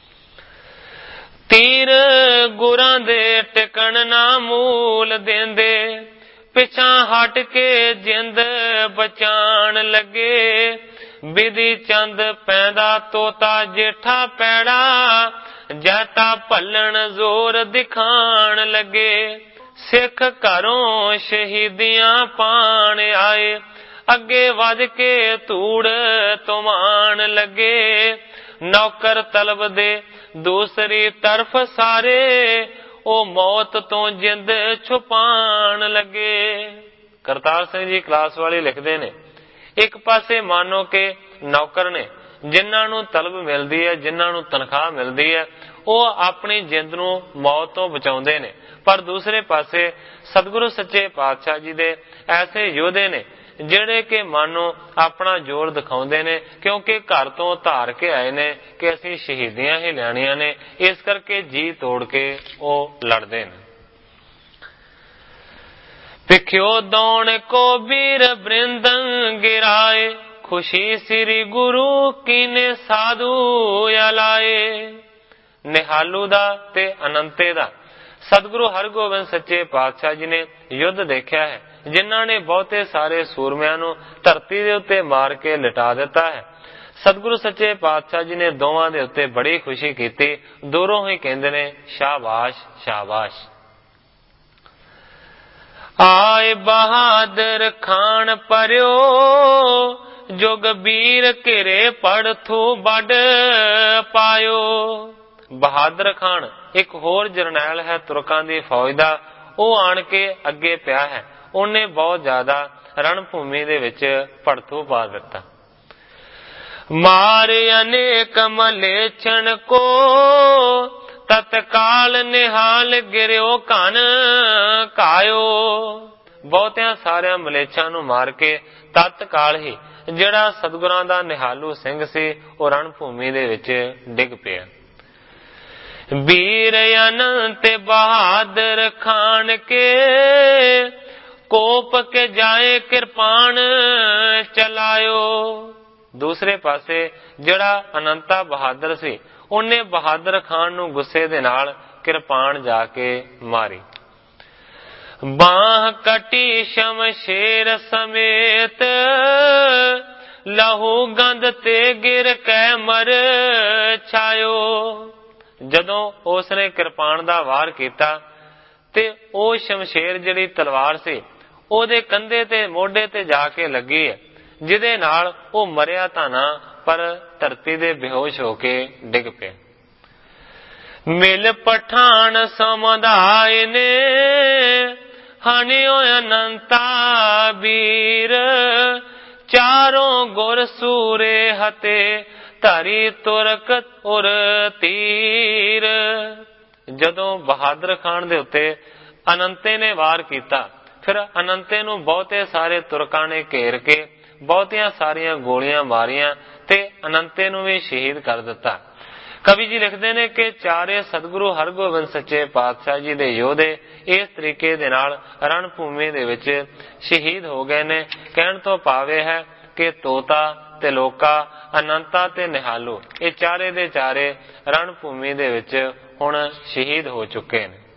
तीर गुरां दे टिकण ना मूल देंदे, पिछा हट के जिंद बचान लगे। विधि चंद पैदा तोता जेठा पैड़ा, जैता भलन जोर दिखान लगे। सिख घरों शहीदियां पान आए, अगे वध के धूड़ तुमान लगे। नौकर तलब दे दूसरी तरफ सारे, ओ मौत तो जिंद छुपान लगे। करतार सिंह जी क्लास वाली लिखते ने, एक पासे मानो के नौकर ने जिन्हां नूं तलब मिलती है, जिन्हां नूं तनख्वाह मिलती है, वो अपनी जिंद नूं मौत तो बचाउंदे ने। पर दूसरे पासे सतगुरु सच्चे पातशाह जी दे ऐसे योधे ने ਜਿਹੜੇ कि मानो अपना जोर दिखाउंदे ने, क्योंकि घर तो धार के आए ने कि असीं शहीदियां ही लैणियां ने, इस करके जी तोड़ के वो लड़दे ने। पिखियो दौण को वीर बृंदं गिराए, खुशी श्री गुरु कीने साधु अलाए। निहालू दा ते अनंते दा सतगुरु हरगोबिंद सच्चे पातशाह जी ने युद्ध देखा है, जिन्हां ने बहुते सारे सूरमियां नूं धरती दे उत्ते मार के लिटा दिता है। सतगुरु सच्चे पातशाह जी ने दोवां दे उत्ते बड़ी खुशी कीती, दूरों ही कहंदे ने शाबाश शाबाश। आए बहादुर खान परयो, जुग वीर घिरे पड़थू बड़ पायो। बहादुर खान एक होर जरनैल है तुरकां दी फौज दा, वो आण के अगे पिया है। उन्हें बहुत ज्यादा रणभूमि दे विच पड़थू पा दिता। मार अनेक मलेछण को, तत्काल निहाल गिरियो कन कायो। बहुतियां सारिया मलेछां नूं मार के तत्काल ही जिहड़ा सतगुरां दा निहालू सिंह सी, वो रणभूमि दे विच डिग पिया। वीर अनंत बहादुर खान के, कोप के जाए कृपान चलायो। दूसरे पासे जिहड़ा अनंता बहादुर सी, उन्हें बहादुर खान नूं गुस्से दे नाल कृपान जाके मारी। बाह कटी शमशेर समेत, लहू गंद ते गिर कै मर छायो। जदों उसने कृपान दा वार कीता ते ओ शमशेर जिहड़ी तलवार सी, ओदे कंधे ते मोढे ते जाके लगी है, जिहदे नाल ओ मरिया तां ना, पर धरती दे बेहोश होके डिग पिया। मिल पठान समुदाय ने, ਹਾਨਿਓ ਅਨੰਤਾ ਬੀਰ। ਚਾਰੋਂ ਗੁਰ ਸੂਰੇ ਹਤੇ ਧਰੀ ਤੁਰਕ ਉਰ ਤੀਰ। ਜਦੋਂ ਬਹਾਦਰ ਖਾਨ ਦੇ ਉੱਤੇ ਅਨੰਤੇ ਨੇ ਵਾਰ ਕੀਤਾ, ਫਿਰ ਅਨੰਤੇ ਨੂੰ ਬਹੁਤੇ ਸਾਰੇ ਤੁਰਕਾਂ ਨੇ ਘੇਰ ਕੇ ਬਹੁਤੀਆਂ ਸਾਰੀਆਂ ਗੋਲੀਆਂ ਮਾਰੀਆਂ ਤੇ ਅਨੰਤੇ ਨੂੰ ਵੀ ਸ਼ਹੀਦ ਕਰ ਦਿੱਤਾ। ਕਵੀ ਜੀ ਲਿਖਦੇ ਨੇ ਕਿ ਚਾਰੇ ਸਤਿਗੁਰੂ ਹਰਗੋਬਿੰਦ ਸੱਚੇ ਪਾਤਸ਼ਾਹ ਜੀ ਦੇ ਯੋਧੇ ਇਸ ਤਰੀਕੇ ਦੇ ਨਾਲ ਰਣ ਭੂਮੀ ਦੇ ਵਿੱਚ ਸ਼ਹੀਦ ਹੋ ਗਏ ਨੇ। ਕਹਿਣ ਤੋਂ ਭਾਵ ਇਹ ਹੈ ਕਿ ਤੋਤਾ ਤੇ ਲੋਕਾ, ਅਨੰਤਾ ਤੇ ਨਿਹਾਲੂ, ਇਹ ਚਾਰੇ ਦੇ ਚਾਰੇ ਰਣ ਭੂਮੀ ਦੇ ਵਿੱਚ ਹੁਣ ਸ਼ਹੀਦ ਹੋ ਚੁੱਕੇ ਨੇ।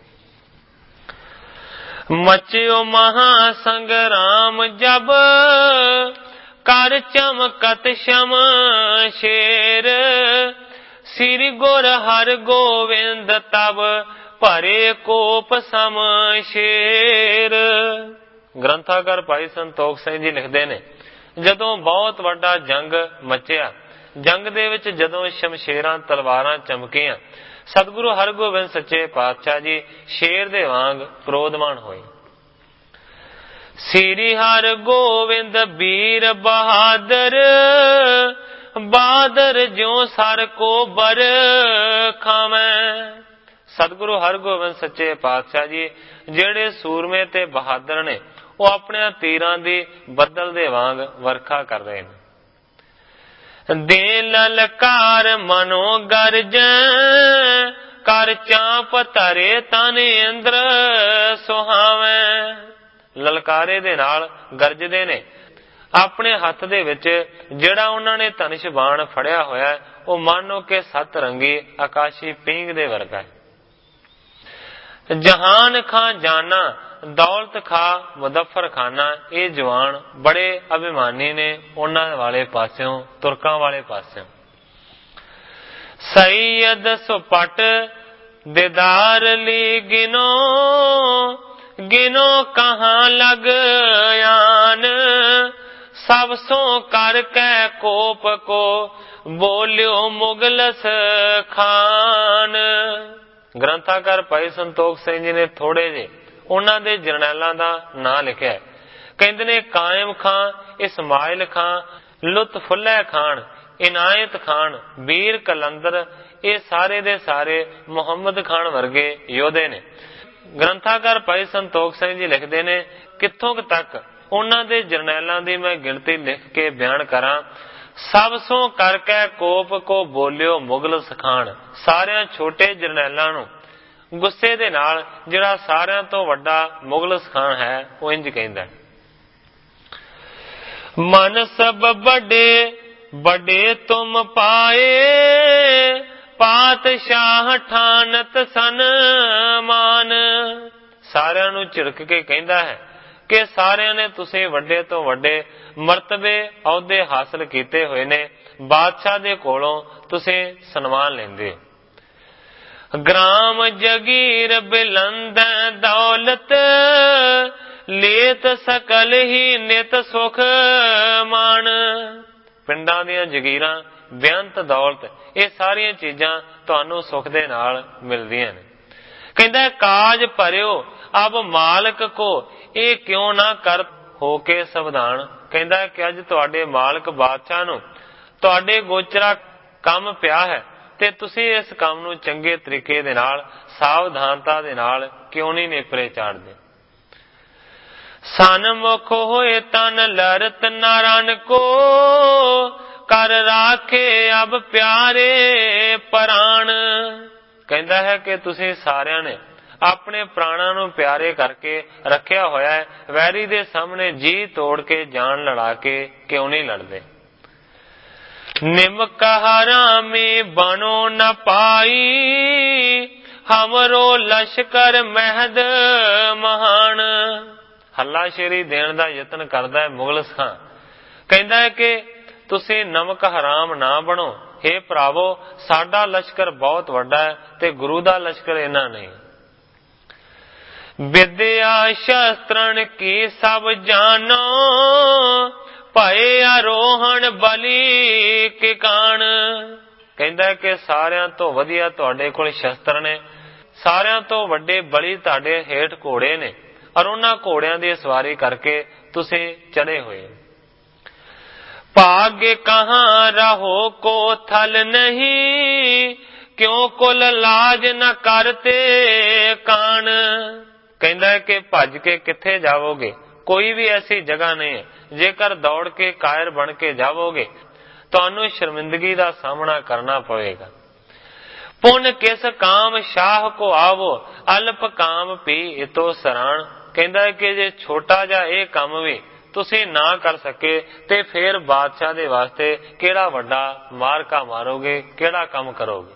ਮਚਿਓ ਮਹਾ ਸੰਗਰਾਮ ਜਬ ਕਰ ਚਮਕਤ ਸ਼ਮਸ਼ੇਰ। ਸ੍ਰੀ ਗੁਰ ਹਰ ਗੋਬਿੰਦ ਤਬ ਭਰੇ ਕੋਪ ਸਮਸ਼ੇਰ। ਗ੍ਰੰਥਾਕਾਰ ਭਾਈ ਸੰਤੋਖ ਸਿੰਘ ਜੀ ਲਿਖਦੇ ਨੇ, ਜਦੋਂ ਬਹੁਤ ਵੱਡਾ ਜੰਗ ਮਚਿਆ, ਜੰਗ ਦੇ ਵਿੱਚ ਜਦੋਂ ਸ਼ਮਸ਼ੇਰਾਂ ਤਲਵਾਰਾਂ ਚਮਕੀਆਂ, ਸਤਿਗੁਰੂ ਹਰਗੋਬਿੰਦ ਸੱਚੇ ਪਾਤਸ਼ਾਹ ਜੀ ਸ਼ੇਰ ਦੇ ਵਾਂਗ ਕ੍ਰੋਧਮਾਨ ਹੋਏ। ਸ੍ਰੀ ਹਰ ਗੋਬਿੰਦ ਬੀਰ ਬਹਾਦਰ, ਬਾਦਰ ਜਿਉ ਸਰ ਕੋ ਬਰ ਖਾਵੈ। ਸਤਿਗੁਰੂ ਹਰਗੋਬਿੰਦ ਸੱਚੇ ਪਾਤਸ਼ਾਹ ਜੀ ਜਿਹੜੇ ਸੂਰਮੇ ਤੇ ਬਹਾਦਰ ਨੇ, ਉਹ ਆਪਣੇ ਤੀਰਾਂ ਦੀ ਬੱਦਲ ਦੇ ਵਾਂਗ ਵਰਖਾ ਕਰ ਰਹੇ ਨੇ। ਦੇ ਲਲਕਾਰ ਮਨੋ ਗਰਜੈ, ਕਰ ਚਾਂਪ ਧਰੇ ਤਨ ਇੰਦਰ ਸੁਹਾਵੈ। ਲਲਕਾਰੇ ਦੇ ਨਾਲ ਗਰਜਦੇ ਨੇ। ਆਪਣੇ ਹੱਥ ਦੇ ਵਿੱਚ ਜਿਹੜਾ ਉਹਨਾਂ ਨੇ ਧਨੁਸ਼ ਬਾਣ ਫੜਿਆ ਹੋਇਆ, ਉਹ ਮਾਨੋ ਕਿ ਸੱਤ ਰੰਗੀ ਆਕਾਸ਼ੀ ਪੀਂਗ ਦੇ ਵਰਗਾ ਹੈ। ਜਹਾਨ ਖਾਂ ਜਾਨਾ, ਦੌਲਤ ਖਾ ਮੁਜ਼ੱਫਰ ਖਾਨਾ, ਇਹ ਜਵਾਨ ਬੜੇ ਅਭਿਮਾਨੀ ਨੇ ਉਹਨਾਂ ਵਾਲੇ ਪਾਸਿਓਂ, ਤੁਰਕਾਂ ਵਾਲੇ ਪਾਸਿਓਂ। ਸੈਯਦ ਸੁਪਟ ਦਿਦਾਰ ਲੀ ਗਿਨੋ, ਗਿਨੋ ਕਹਾਂ ਲਗ ਆਨ। ਸਭ ਸੋ ਕਰ ਕੈ ਕੋਪ ਕੋ ਬੋਲਿਓ ਮੁਗਲਸ ਖਾਨ। ਗ੍ਰੰਥਾਕਾਰ ਭਾਈ ਸੰਤੋਖ ਸਿੰਘ ਜੀ ਨੇ ਥੋੜੇ ਜਿਹੇ ਉਹਨਾਂ ਦੇ ਜਰਨੈਲਾਂ ਦਾ ਨਾਂ ਲਿਖਿਆ। ਕਹਿੰਦੇ ਨੇ ਕਾਇਮ ਖਾਂ, ਇਸਮਾਇਲ ਖਾਂ, ਲੁਤਫੁੱਲ੍ਹ ਖਾਨ, ਇਨਾਇਤ ਖਾਨ, ਵੀਰ ਕਲੰਦਰ, ਇਹ ਸਾਰੇ ਦੇ ਸਾਰੇ ਮੁਹੰਮਦ ਖਾਨ ਵਰਗੇ ਯੋਧੇ ਨੇ। ਗ੍ਰੰਥਾਕਾਰ ਭਾਈ ਸੰਤੋਖ ਸਿੰਘ ਜੀ ਲਿਖਦੇ ਨੇ, ਕਿੱਥੋਂ ਤੱਕ ਉਹਨਾਂ ਦੇ ਜਰਨੈਲਾਂ ਦੀ ਮੈਂ ਗਿਣਤੀ ਲਿਖ ਕੇ ਬਿਆਨ ਕਰਾਂ। ਸਭ ਸੋ ਕਰਕੇ ਕੋਪ ਕੋ ਬੋਲਿਓ ਮੁਗਲ ਸਖਾਨ। ਸਾਰਿਆਂ ਛੋਟੇ ਜਰਨੈਲਾਂ ਨੂੰ ਗੁੱਸੇ ਦੇ ਨਾਲ ਜਿਹੜਾ ਸਾਰਿਆਂ ਤੋਂ ਵੱਡਾ ਮੁਗਲ ਸਖਾਨ ਹੈ, ਉਹ ਇੰਜ ਕਹਿੰਦਾ, ਮਨ ਸਭ ਵੱਡੇ ਵੱਡੇ ਤੁਮ ਪਾਏ, ਪਾਤਸ਼ਾਹ ਠਾਨਤ ਸਨਮਾਨ। ਸਾਰਿਆਂ ਨੂੰ ਝਿੜਕ ਕੇ ਕਹਿੰਦਾ ਹੈ ਕਿ ਸਾਰਿਆਂ ਨੇ ਤੁਸੀਂ ਵੱਡੇ ਤੋਂ ਵੱਡੇ ਮਰਤਬੇ ਅਹੁਦੇ ਹਾਸਲ ਕੀਤੇ ਹੋਏ ਨੇ, ਬਾਦਸ਼ਾਹ ਦੇ ਕੋਲੋਂ ਤੁਸੀਂ ਸਨਮਾਨ ਲੈਂਦੇ। ਗ੍ਰਾਮ ਜਗੀਰ ਬਿਲੰਦ ਦੌਲਤ, ਲੇਤ ਸਕਲ ਹੀ ਨਿਤ ਸੁਖ ਮਾਨ। ਪਿੰਡਾਂ ਦੀਆਂ ਜਗੀਰਾਂ, ਬੇਅੰਤ ਦੌਲਤ, ਇਹ ਸਾਰੀਆਂ ਚੀਜ਼ਾਂ ਤੁਹਾਨੂੰ ਸੁਖ ਦੇ ਨਾਲ ਮਿਲਦੀਆਂ ਨੇ। ਕਹਿੰਦਾ ਕਾਜ ਭਰਿਓ ਅਬ ਮਾਲਕ ਕੋ, ਇਹ ਕਿਉਂ ਨਾ ਕਰ ਹੋ ਕੇ ਸਾਵਧਾਨ। ਕਹਿੰਦਾ ਕਿ ਅੱਜ ਤੁਹਾਡੇ ਮਾਲਕ ਬਾਦਸ਼ਾਹ ਨੂੰ ਤੁਹਾਡੇ ਗੋਚਰਾ ਕੰਮ ਪਿਆ ਹੈ ਤੇ ਤੁਸੀਂ ਇਸ ਕੰਮ ਨੂੰ ਚੰਗੇ ਤਰੀਕੇ ਦੇ ਨਾਲ, ਸਾਵਧਾਨਤਾ ਦੇ ਨਾਲ ਕਿਉਂ ਨਹੀਂ ਨੇਪਰੇ ਚਾੜਦੇ। ਸਨਮੁਖ ਹੋਏ ਤਨ ਲਰਤ ਨਾਰਨ ਕੋ, ਕਰ ਰਾਖੇ ਅਬ ਪਿਆਰੇ ਪ੍ਰਾਣ। ਕਹਿੰਦਾ ਹੈ ਕਿ ਤੁਸੀਂ ਸਾਰਿਆਂ ਨੇ ਆਪਣੇ ਪ੍ਰਾਣਾਂ ਨੂੰ ਪਿਆਰੇ ਕਰਕੇ ਰੱਖਿਆ ਹੋਇਆ ਹੈ, ਵੈਰੀ ਦੇ ਸਾਹਮਣੇ ਜੀ ਤੋੜ ਕੇ ਜਾਨ ਲੜਾ ਕੇ ਕਿਉਂ ਨਹੀਂ ਲੜਦੇ। ਨਿਮਕ ਹਰਾਮੀ ਬਣੋ ਨ ਪਾਈ, ਹਮਰੋ ਲਸ਼ਕਰ ਮਹਿਦ ਮਹਾਨ। ਹੱਲਾਸ਼ੇਰੀ ਦੇਣ ਦਾ ਯਤਨ ਕਰਦਾ ਹੈ ਮੁਗਲਸ ਖਾਂ। ਕਹਿੰਦਾ ਹੈ ਕਿ ਤੁਸੀਂ ਨਮਕ ਹਰਾਮ ਨਾ ਬਣੋ। ਹੇ ਭਰਾਵੋ, ਸਾਡਾ ਲਸ਼ਕਰ ਬਹੁਤ ਵੱਡਾ ਹੈ ਤੇ ਗੁਰੂ ਦਾ ਲਸ਼ਕਰ ਇੰਨਾ ਨਹੀਂ। ਵਿਦਿਆ ਸ਼ਸਤਰਨ ਕੀ ਸਭ ਜਾਨੋ, ਭਏ ਆਰੋਹਣ ਬਲੀ ਕੇ ਕਾਣ। ਕਹਿੰਦਾ ਕਿ ਸਾਰਿਆਂ ਤੋਂ ਵਧੀਆ ਤੁਹਾਡੇ ਕੋਲ ਸ਼ਸਤਰ ਨੇ, ਸਾਰਿਆਂ ਤੋਂ ਵੱਡੇ ਬਲੀ ਤੁਹਾਡੇ ਹੇਠ ਘੋੜੇ ਨੇ। ਔਰ ਉਹਨਾਂ ਘੋੜਿਆਂ ਦੀ ਸਵਾਰੀ ਕਰਕੇ ਤੁਸੀਂ ਚੜੇ ਹੋਏ। ਭਾग्य ਕਹਾਂ ਰਹੋ ਕੋ ਥਲ ਨਹੀਂ, ਕਿਉਂ ਕੁਲ ਲਾਜ ਨ ਕਰਤੇ ਕਾਣ। ਕਹਿੰਦਾ ਕਿ ਭੱਜ ਕੇ ਕਿੱਥੇ ਜਾਵੋਗੇ, ਕੋਈ ਵੀ ਐਸੀ ਜਗ੍ਹਾ ਨਹੀਂ ਹੈ। ਜੇਕਰ ਦੌੜ ਕੇ ਕਾਇਰ ਬਣ ਕੇ ਜਾਵੋਗੇ ਤੁਹਾਨੂੰ ਸ਼ਰਮਿੰਦਗੀ ਦਾ ਸਾਹਮਣਾ ਕਰਨਾ ਪਵੇਗਾ। ਪੁੰਨ ਕਿਸ ਕਾਮ ਸ਼ਾਹ ਕੋ ਆਵੋ, ਅਲਪ ਕਾਮ ਪੀ ਇਤੋ ਸਰਾਣ। ਕਹਿੰਦਾ ਕਿ ਜੇ ਛੋਟਾ ਜਿਹਾ ਇਹ ਕੰਮ ਵੀ ਤੁਸੀਂ ਨਾ ਕਰ ਸਕੇ ਤੇ ਫੇਰ ਬਾਦਸ਼ਾਹ ਦੇ ਵਾਸਤੇ ਕਿਹੜਾ ਵੱਡਾ ਮਾਰਕਾ ਮਾਰੋਗੇ, ਕਿਹੜਾ ਕੰਮ ਕਰੋਗੇ।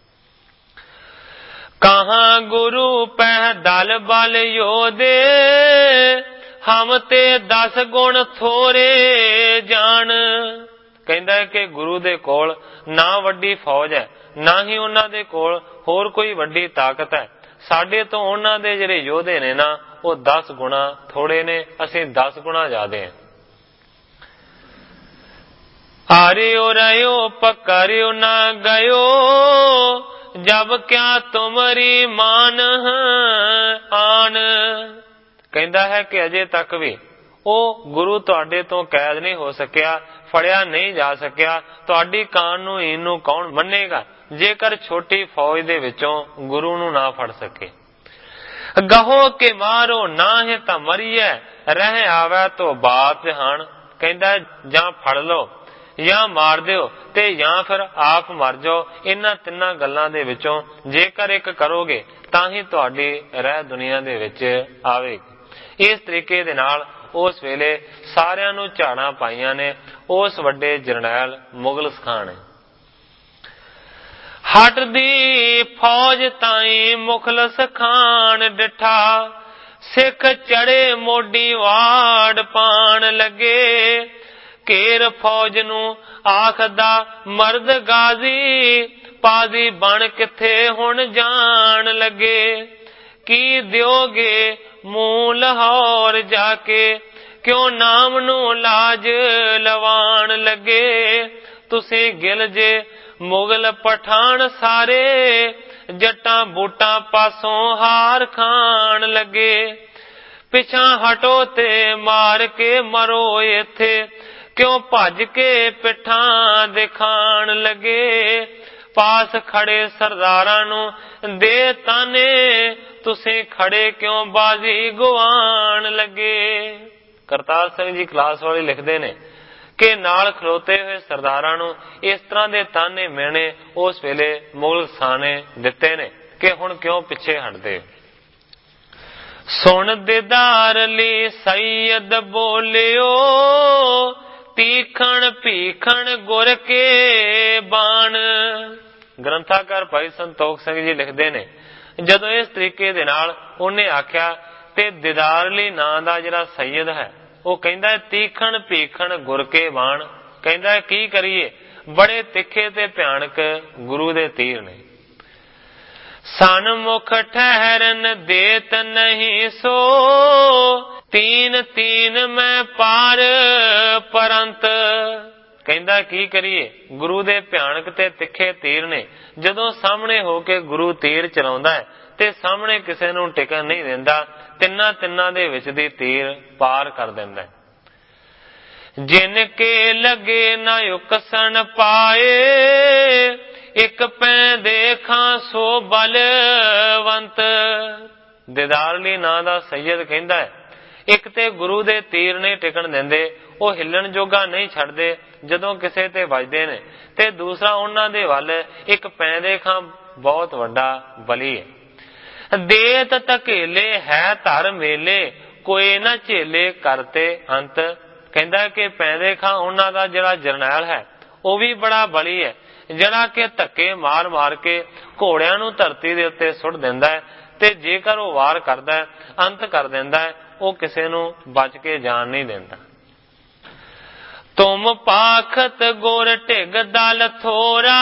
ਕਹਾਂ ਗੁਰੂ ਪਹਿ ਦਲ ਬਲ ਯੋਧੇ, ਹਮ ਤੇ 10 ਗੁਣ ਥੋੜੇ ਜਾਣ। ਕਹਿੰਦਾ ਕਿ ਗੁਰੂ ਦੇ ਕੋਲ ਨਾ ਵੱਡੀ ਫੌਜ ਹੈ, ਨਾ ਹੀ ਉਹਨਾਂ ਦੇ ਕੋਲ ਹੋਰ ਕੋਈ ਵੱਡੀ ਤਾਕਤ ਹੈ। ਸਾਡੇ ਤੋਂ ਉਹਨਾਂ ਦੇ ਜਿਹੜੇ ਯੋਧੇ ਨੇ ਨਾ ਉਹ 10 ਗੁਣਾ ਥੋੜੇ ਨੇ, ਅਸੀਂ 10 ਗੁਣਾ ਜ਼ਿਆਦੇ ਹਾਂ। ਆਰਿਓ ਰਿਓ ਪਕਰਿਓ ਨਾ ਗਇਓ, ਜਬ ਕਿਆ ਤੁਮਰੀ ਮਾਨ ਆਨ। ਕਹਿੰਦਾ ਹੈ ਕਿ ਅਜੇ ਤੱਕ ਵੀ ਉਹ ਗੁਰੂ ਤੁਹਾਡੇ ਤੋਂ ਕੈਦ ਨਹੀਂ ਹੋ ਸਕਿਆ, ਫੜਿਆ ਨਹੀਂ ਜਾ ਸਕਿਆ। ਤੁਹਾਡੀ ਕਾਨੂੰਨ ਨੂੰ ਕੌਣ ਮੰਨੇਗਾ ਜੇਕਰ ਛੋਟੀ ਫੌਜ ਦੇ ਵਿੱਚੋਂ ਗੁਰੂ ਨੂੰ ਨਾ ਫੜ ਸਕੇ। ਗਹੋ ਕੇ ਮਾਰੋ ਨਾਹਿ ਤਾਂ ਮਰੀਐ, ਰਹਿ ਆਵੈ ਤੋ ਬਾਤ ਜਹਾਨ। ਕਹਿੰਦਾ ਜਾਂ ਫੜ ਲਓ ਜਾਂ ਮਾਰ ਦਿਓ ਤੇ ਜਾਂ ਫਿਰ ਆਪ ਮਰ ਜਾਓ। ਇਹਨਾਂ ਤਿੰਨਾਂ ਗੱਲਾਂ ਦੇ ਵਿੱਚੋਂ ਜੇਕਰ ਇੱਕ ਕਰੋਗੇ ਤਾਂ ਹੀ ਤੁਹਾਡੀ ਰਹਿ ਦੁਨੀਆ ਦੇ ਵਿੱਚ ਆਵੇਗੀ। ਇਸ ਤਰੀਕੇ ਦੇ ਨਾਲ ਉਸ ਵੇਲੇ ਸਾਰਿਆਂ ਨੂੰ ਝਾੜਾਂ ਪਾਈਆਂ ਨੇ ਉਸ ਵੱਡੇ ਜਰਨੈਲ ਮੁਗਲਸ ਖਾਨ ਨੇ। ਹਟਦੀ ਫੌਜ ਤਾਈ ਮੁਖਲਸ ਖਾਨ ਡਿਠਾ, ਸਿੱਖ ਚੜੇ ਮੋਢੀ ਵਾੜ ਪਾਣ ਲੱਗੇ। ਘੇਰ ਫੌਜ ਨੂੰ ਆਖਦਾ ਮਰਦ ਗਾਜ਼ੀ, ਪਾਜ਼ੀ ਬਣ ਕਿੱਥੇ ਹੁਣ ਜਾਣ ਲੱਗੇ। ਕੀ ਦਿਓਗੇ ਮੂੰਹ ਲਾਹੌਰ ਜਾ ਕੇ, ਕਿਉਂ ਨਾਮ ਨੂੰ ਲਾਜ ਲਵਾਣ ਲੱਗੇ। ਤੁਸੀਂ ਗਿਲ ਜੇ ਮੁਗਲ ਪਠਾਨ ਸਾਰੇ, ਜੱਟਾਂ ਬੂਟਾਂ ਪਾਸੋਂ ਹਾਰ ਖਾਣ ਲੱਗੇ। ਪਿਛਾਂ ਹਟੋ ਤੇ ਮਾਰ ਕੇ ਮਰੋ ਇੱਥੇ, ਕਿਉਂ ਭੱਜ ਕੇ ਪਿੱਠਾਂ ਦਿਖਾਣ ਲੱਗੇ। ਪਾਸ ਖੜੇ ਸਰਦਾਰਾਂ ਨੂੰ ਦੇ ਤਾਨੇ, ਤੁਸੀਂ ਖੜੇ ਕਿਉਂ ਬਾਜ਼ੀ ਗਵਾਣ ਲੱਗੇ। ਕਰਤਾਰ ਸਿੰਘ ਜੀ ਕਲਾਸ ਵਾਲੇ ਲਿਖਦੇ ਨੇ ਕਿ ਨਾਲ ਖਲੋਤੇ ਹੋਏ ਸਰਦਾਰਾਂ ਨੂੰ ਇਸ ਤਰ੍ਹਾਂ ਦੇ ਤਾਨੇ ਮਿਹਣੇ ਉਸ ਵੇਲੇ ਮੁਗਲ ਖਾਨ ਨੇ ਦਿੱਤੇ ਨੇ ਕਿ ਹੁਣ ਕਿਉਂ ਪਿੱਛੇ ਹਟਦੇ। ਸੁਣ ਦੀਦਾਰ ਲਈ ਸੈਯਦ ਬੋਲਿਓ, ਤੀਖਣ ਭੀਖਣ ਗੁਰ ਕੇ ਬਾਣ। ਗ੍ਰੰਥਾਕਾਰ ਭਾਈ ਸੰਤੋਖ ਸਿੰਘ ਜੀ ਲਿਖਦੇ ਨੇ ਜਦੋਂ ਇਸ ਤਰੀਕੇ ਦੇ ਨਾਲ ਉਹਨੇ ਆਖਿਆ ਤੇ ਦੀਦਾਰ ਲਈ ਨਾਂ ਦਾ ਜਿਹੜਾ ਸੈਯਦ ਹੈ ਉਹ ਕਹਿੰਦਾ ਤੀਖਣ ਭੀਖਣ ਗੁਰ ਕੇ ਬਾਣ। ਕਹਿੰਦਾ ਕੀ ਕਰੀਏ, ਬੜੇ ਤਿੱਖੇ ਤੇ ਭਿਆਨਕ ਗੁਰੂ ਦੇ ਤੀਰ ਨੇ। ਸਨਮੁਖ ਠਹਿਰਨ ਦੇਤ ਨਹੀਂ ਸੋ, ਤੀਨ ਤੀਨ ਮੈਂ ਪਾਰ ਪਰੰਤ। ਕਹਿੰਦਾ ਕੀ ਕਰੀਏ, ਗੁਰੂ ਦੇ ਭਿਆਨਕ ਤੇ ਤਿੱਖੇ ਤੀਰ ਨੇ। ਜਦੋਂ ਸਾਹਮਣੇ ਹੋ ਕੇ ਗੁਰੂ ਤੀਰ ਚਲਾਉਂਦਾ ਹੈ ਤੇ ਸਾਹਮਣੇ ਕਿਸੇ ਨੂੰ ਟਿਕਣ ਨਹੀਂ ਦਿੰਦਾ, ਤਿੰਨਾਂ ਦੇ ਵਿੱਚ ਦੀ ਤੀਰ ਪਾਰ ਕਰ ਦਿੰਦਾ। ਜਿਨ ਕੇ ਲਗੇ ਨਾ ਉਕਸਣ ਪਾਏ, ਇੱਕ ਪੈ ਦੇਖਾਂ ਸੋ ਬਲਵੰਤ। ਦੀਦਾਰ ਲਈ ਨਾਂ ਦਾ ਸੈਯਦ ਕਹਿੰਦਾ ਹੈ ਇੱਕ ਤੇ ਗੁਰੂ ਦੇ ਤੀਰ ਨਹੀਂ ਟਿਕਣ ਦਿੰਦੇ, ਉਹ ਹਿੱਲਣ ਜੋਗਾ ਨਹੀਂ ਛੱਡਦੇ ਜਦੋਂ ਕਿਸੇ ਤੇ ਵੱਜਦੇ ਨੇ, ਤੇ ਦੂਸਰਾ ਉਹਨਾਂ ਦੇ ਵੱਲ ਇੱਕ ਪੈ ਦੇਖਾਂ ਬਹੁਤ ਵੱਡਾ ਬਲੀ ਹੈ। ਦੇਤ ਧਕੇਲੇ ਹੈ ਧਰ ਮੇਲੇ, ਕੋਈ ਨਾ ਝੇਲੇ ਕਰਤੇ ਅੰਤ। ਕਹਿੰਦਾ ਕਿ ਪੈਂਦੇ ਖਾਂ ਉਹਨਾਂ ਦਾ ਜਿਹੜਾ ਜਰਨੈਲ ਹੈ ਉਹ ਵੀ ਬੜਾ ਬਲੀ ਹੈ, ਜਿਹੜਾ ਕਿ ਧੱਕੇ ਮਾਰ ਮਾਰ ਕੇ ਘੋੜਿਆਂ ਨੂੰ ਧਰਤੀ ਦੇ ਉੱਤੇ ਸੁੱਟ ਦਿੰਦਾ ਹੈ ਤੇ ਜੇਕਰ ਉਹ ਵਾਰ ਕਰਦਾ ਹੈ, ਅੰਤ ਕਰ ਦਿੰਦਾ ਹੈ, ਉਹ ਕਿਸੇ ਨੂੰ ਬਚ ਕੇ ਜਾਣ ਨਹੀਂ ਦਿੰਦਾ। ਤੁਮ ਪਾਖਤ ਗੁਰ ਢਿਗ ਦਲ ਥੋਰਾ,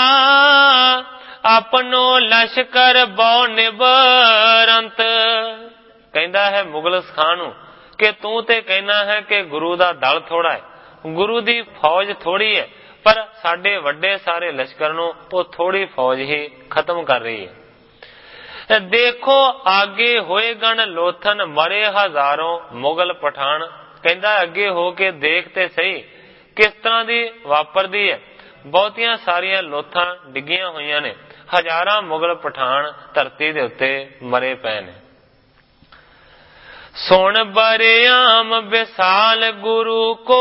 ਆਪਨੋ ਲਸ਼ਕਰ ਬਹੁ ਨਿਬਰੰਤ। ਕਹਿੰਦਾ ਹੈ ਮੁਗਲਸ ਖਾਨ ਨੂੰ ਕਿ ਤੂੰ ਤੇ ਕਹਿਣਾ ਹੈ ਕਿ ਗੁਰੂ ਦਾ ਦਲ ਥੋੜਾ ਹੈ, ਗੁਰੂ ਦੀ ਫੌਜ ਥੋੜੀ ਹੈ, ਪਰ ਸਾਡੇ ਵੱਡੇ ਸਾਰੇ ਲਸ਼ਕਰ ਨੂੰ ਉਹ ਥੋੜੀ ਫੌਜ ਹੀ ਖਤਮ ਕਰ ਰਹੀ ਹੈ। देखो आगे होए गण लोथन मरे हजारों मुगल पठान। कहता अगे हो के देख ते सही किस तरह दी वापरदी है। बहुतियां सारियां लोथां डिगियां होईयां ने, हजारां मुगल पठान धरती दे उत्ते मरे पए ने। सुन बरेआम विसाल गुरु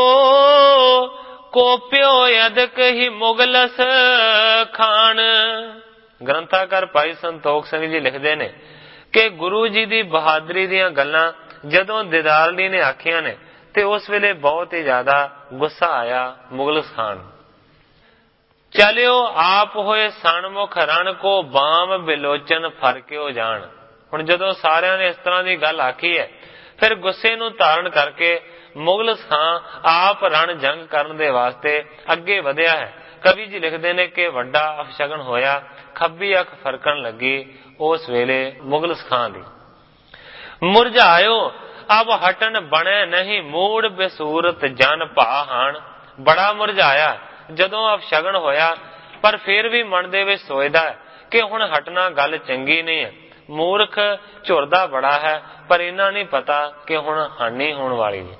को प्यो यदक ही मुगलस खान। ग्रंथाकार भाई संतोख सिंह जी लिखते ने कि गुरु जी दी बहादरी दियां गल्लां जदों दिदारली ने आखियां ने ते उस वेले बहुत ही ज्यादा गुस्सा आया मुगलस खान। चलियो आप होए सनमुख रण को बाम बिलोचन फरक्यो जान। हुण जदों सारियां ने इस तरह की गल आखी है, फिर गुस्से नूं धारण करके मुगलस खां आप रण जंग करन दे वास्ते अगे वधिया है। कवि जी लिखते ने कि वड्डा अपशगन होया, खब्बी अख फरकन लगी उस वेले मुगलस खां दी। मुरझायो अब हटन बने नहीं मूड़ बेसूरत जन भाहान। बड़ा मुरझाया जदों अपशगन होया, पर फिर भी मन दे विच सोचदा है कि हुण हटना गल चंगी नहीं है। मूर्ख झुरदा बड़ा है, पर इन्ना नहीं पता कि हुण हानि होने वाली है।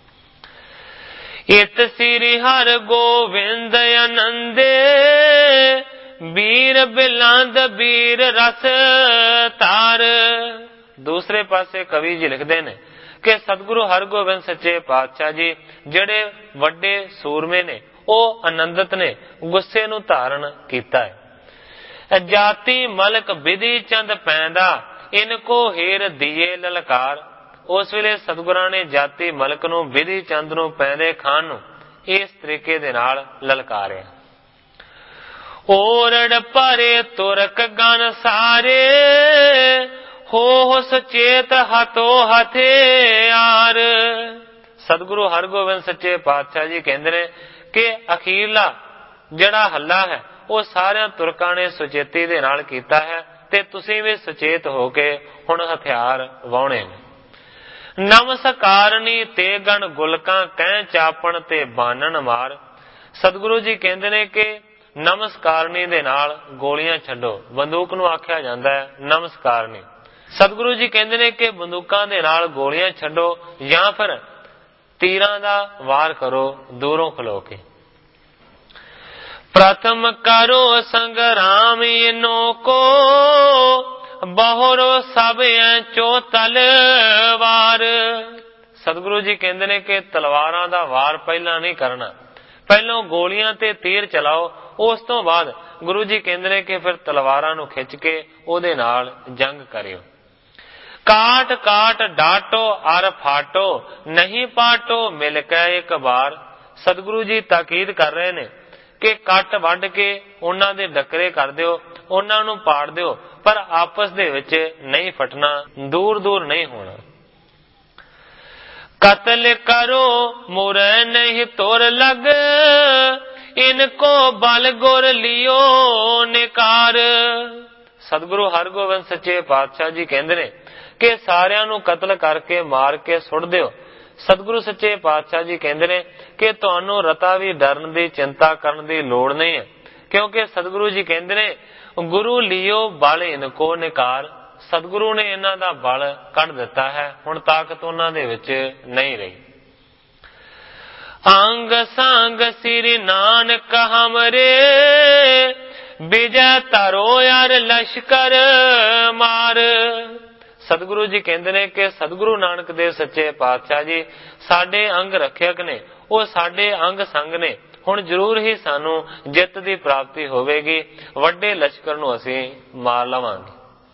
इत श्री हर गोविंद आनंदे वीर बिलांद वीर रस तार। दूसरे पासे कवि जी लिखते ने कि सतगुरु हरगोबिंद सच्चे पातशाह जी जेड़े वड्डे सूरमे ने, ओ आनंदित ने, गुस्से नूं धारण कीता है। जाति मलक विधि चंद पैंदा इनको हेर दिए ललकार। उस वेले सतगुरां ने जाति मलक नूं विधि चंद नूं पैंदे खान नूं इस तरीके दे नाल ललकारिया। ओरड़ परे तुरक गन सारे हो सचेत हथो हथियार। सतगुरु हरगोबिंद सच्चे पातशाह जी कहते हैं कि अखीरला जड़ा हल्ला है वो सारे तुरकां ने सुचेती दे नाल कीता है, ते तुसीं भी सुचेत हो के हुण हथियार वाहुणे ने। नमस्कारनी ते गण गुलकां कह चापण ते बानन मार। सतगुरु जी कहते हैं कि नमस्कारनी दे नाल गोलियां छड्डो। बंदूक नूं आख्या जांदा है नमस्कारनी। सतगुरु जी कहते हैं कि बंदूकां दे नाल गोलियां छड्डो या फिर तीरां दा वार करो दूरों खलो के। प्रथम करो संग्राम इनो को बहुरो सब चो तलवार। सतगुरु जी कहते हैं कि तलवारां दा वार पहला नहीं करना, पहलों गोलियां ते तीर चलाओ, उस तो बाद गुरु जी कहते हैं कि फिर तलवारां नूं खिंच के ओदे नाल जंग करियो। काट काट डाटो अर फाटो नहीं पाटो मिल के एक बार। सतगुरु जी ताकीद कर रहे ने कि कट वढ़ के उन्हां दे डकरे कर दिओ, उन्हां नूं पाड़ दिओ, पर आपस दे विच नहीं फटना, दूर दूर नहीं होना। कत्ल करो मुरे नहीं तुर लग इनको बल गुर लियो निकार। सतगुरु हरगोबिंद सच्चे पातशाह जी कहते ने कि सारियां नूं कत्ल करके मार के सुट दिओ। सतगुरु सच्चे पातशाह जी कहते ने कि तुहानूं रता भी डरन दी चिंता करन दी लोड़ नहीं है, क्योंकि सतगुरु जी कहते ने गुरु लियो बल इनको निकार। सतगुरु ने इन्हां दा बल कढ़ दिता है, हुण ताकत उन्हां दे विच नहीं रही। अंग संग श्री नानक हमरे विजय तरो यार लश्कर मार। सतगुरु जी कहते हैं कि सतगुरु नानक देव सच्चे पातशाह जी साडे अंग रखियक ने, वो साडे अंग संग ने। हुण जरूर ही सानू जित दी प्राप्ति होवेगी, वड्डे लश्कर नूं असीं मार लवांगे।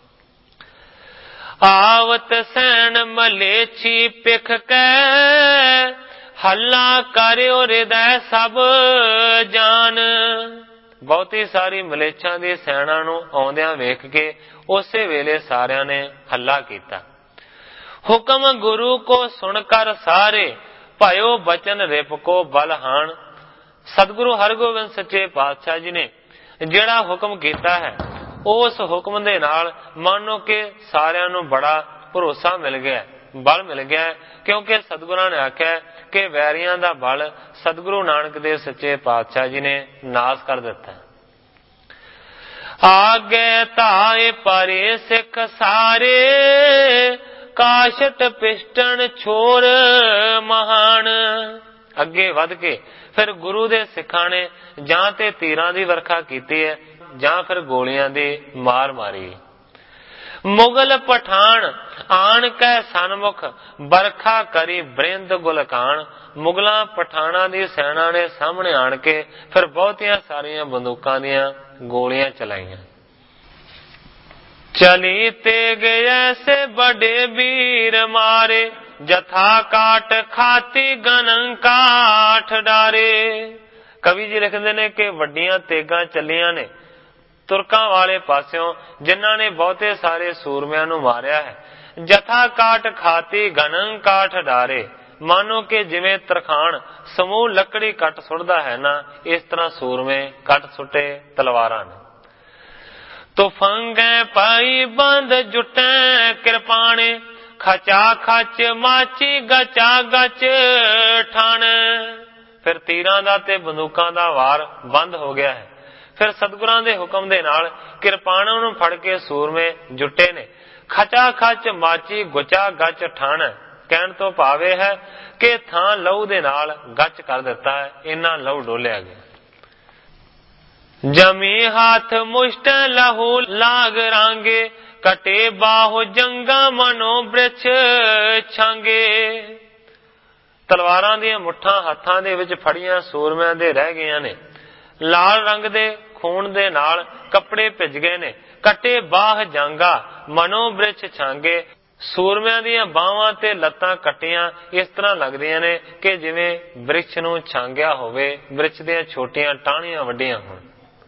आवत सैन मलेछी पिख कै हल्ला करियो हृदय सब जान। बहुती सारी मलेच्छां दी सैना नूं आउंदियां वेख के उसे वेले सारियां ने हल्ला कीता। हुक्म गुरु को सुनकर सारे भयो बचन रिप को बलहान। सतगुरु हरगोबिंद सच्चे पातशाह जी ने जिहड़ा हुक्म कीता है, उस हुक्म दे नाल मानो कि सारियां नूं बड़ा भरोसा मिल गया, बल मिल गया, क्योंकि सतगुरां ने आख्या कि वैरियां दा बल सतगुरु नानक देव सच्चे पातशाह जी ने नाश कर दिता। आगे ताए परे सिख सारे, काशट पिस्टन छोर महान। ਅੱਗੇ ਵੱਧ ਕੇ ਫਿਰ ਗੁਰੂ ਦੇ ਸਿੱਖਾਂ ਨੇ ਜਾਂ ਤੇ ਤੀਰਾਂ ਦੀ ਵਰਖਾ ਕੀਤੀ ਹੈ ਜਾਂ ਫਿਰ ਗੋਲੀਆਂ ਦੀ ਮਾਰ ਮਾਰੀ। ਮੁਗਲ ਪਠਾਨ ਆਣ ਕੈ ਸਨਮੁਖ, ਬਰਖਾ ਕਰੀ ਬ੍ਰਿੰਦ ਗੁਲਕਾਨ। ਮੁਗਲਾਂ ਪਠਾਨਾਂ ਦੀ ਸੈਨਾ ਨੇ ਸਾਹਮਣੇ ਆਣ ਕੇ ਫਿਰ ਬਹੁਤੀਆਂ ਸਾਰੀਆਂ ਬੰਦੂਕਾਂ ਦੀਆਂ ਗੋਲੀਆਂ ਚਲਾਈਆਂ। ਚਲੀ ਤੇਗ ਐਸੇ ਬੜੇ ਵੀਰ ਮਾਰੇ, ਜਥਾ ਕਾਟ ਖਾਤੀ ਗਨੰ ਕਾਠ ਡਾਰੇ। ਕਵੀ ਜੀ ਲਿਖਦੇ ਨੇ ਕਿ ਵੱਡੀਆਂ ਤੇਗਾਂ ਚੱਲੀਆਂ ਨੇ ਤੁਰਕਾਂ ਵਾਲੇ ਪਾਸਿਓਂ, ਜਿਨ੍ਹਾਂ ਨੇ ਬਹੁਤੇ ਸਾਰੇ ਸੂਰਮਿਆਂ ਨੂੰ ਮਾਰਿਆ ਹੈ। ਜਥਾ ਕਾਟ ਖਾਤੀ ਗਨੰ ਕਾਠ ਡਾਰੇ, ਮਾਨੋ ਕਿ ਜਿਵੇਂ ਤਰਖਾਣ ਸਮੂਹ ਲੱਕੜੀ ਕੱਟ ਸੁੱਟਦਾ ਹੈ ਨਾ, ਇਸ ਤਰ੍ਹਾਂ ਸੂਰਮੇ ਕੱਟ ਸੁੱਟੇ ਤਲਵਾਰਾਂ ਨੇ। ਤੁਫੰਗੈ ਪਾਈ ਬੰਦ ਜੁਟੈ ਕਿਰਪਾਣੇ, ਖਚਾ ਖਚ ਮਾਚੀ ਗਚਾ ਗਚ ਠਾਣ। ਫਿਰ ਤੀਰਾਂ ਦਾ ਤੇ ਬੰਦੂਕਾਂ ਦਾ ਵਾਰ ਬੰਦ ਹੋ ਗਿਆ ਹੈ। ਫਿਰ ਸਤਿਗੁਰਾਂ ਦੇ ਹੁਕਮ ਦੇ ਨਾਲ ਕਿਰਪਾਨਾਂ ਨੂੰ ਫੜ ਕੇ ਸੂਰਮੇ ਜੁਟੇ ਨੇ। ਖਚਾ ਖਚ ਮਾਚੀ ਗੁਚਾ ਗਚ ਠਾਣ ਕਹਿਣ ਤੋਂ ਭਾਵੇਂ ਹੈ ਕਿ ਥਾਂ ਲਹੂ ਦੇ ਨਾਲ ਗੱਚ ਕਰ ਦਿੱਤਾ ਹੈ, ਇੰਨਾ ਲਹੂ ਡੋਲਿਆ ਗਿਆ। ਜਮੀ ਹੱਥ ਮੁਸ਼ਟ ਲਹੂ ਲਾਗ ਰਾਂਗੇ, ਕਟੇ ਬਾਹੋ ਜੰਗਾ ਮਨੋ ਬ੍ਰਿਛ ਛਾਂਗੇ। ਤਲਵਾਰਾਂ ਦੀਆਂ ਮੁੱਠਾਂ ਹੱਥਾਂ ਦੇ ਵਿੱਚ ਫੜੀਆਂ ਸੂਰਮਿਆਂ ਦੇ ਰਹਿ ਗਈਆਂ ਨੇ। ਲਾਲ ਰੰਗ ਦੇ ਖੂਨ ਦੇ ਨਾਲ ਕੱਪੜੇ ਭਿੱਜ ਗਏ ਨੇ। ਕਟੇ ਬਾਹ ਜਾਂਗਾ ਮਨੋ ਬ੍ਰਿਛ ਛਾਂਗੇ, ਸੂਰਮਿਆਂ ਦੀਆਂ ਬਾਹਾਂ ਤੇ ਲੱਤਾਂ ਕੱਟੀਆਂ ਇਸ ਤਰ੍ਹਾਂ ਲੱਗਦੀਆਂ ਨੇ ਕਿ ਜਿਵੇਂ ਬ੍ਰਿਛ ਨੂੰ ਛਾਂਗਿਆ ਹੋਵੇ, ਬ੍ਰਿਛ ਦੀਆਂ ਛੋਟੀਆਂ ਟਾਹਣੀਆਂ ਵੱਡੀਆਂ ਹੋਣ।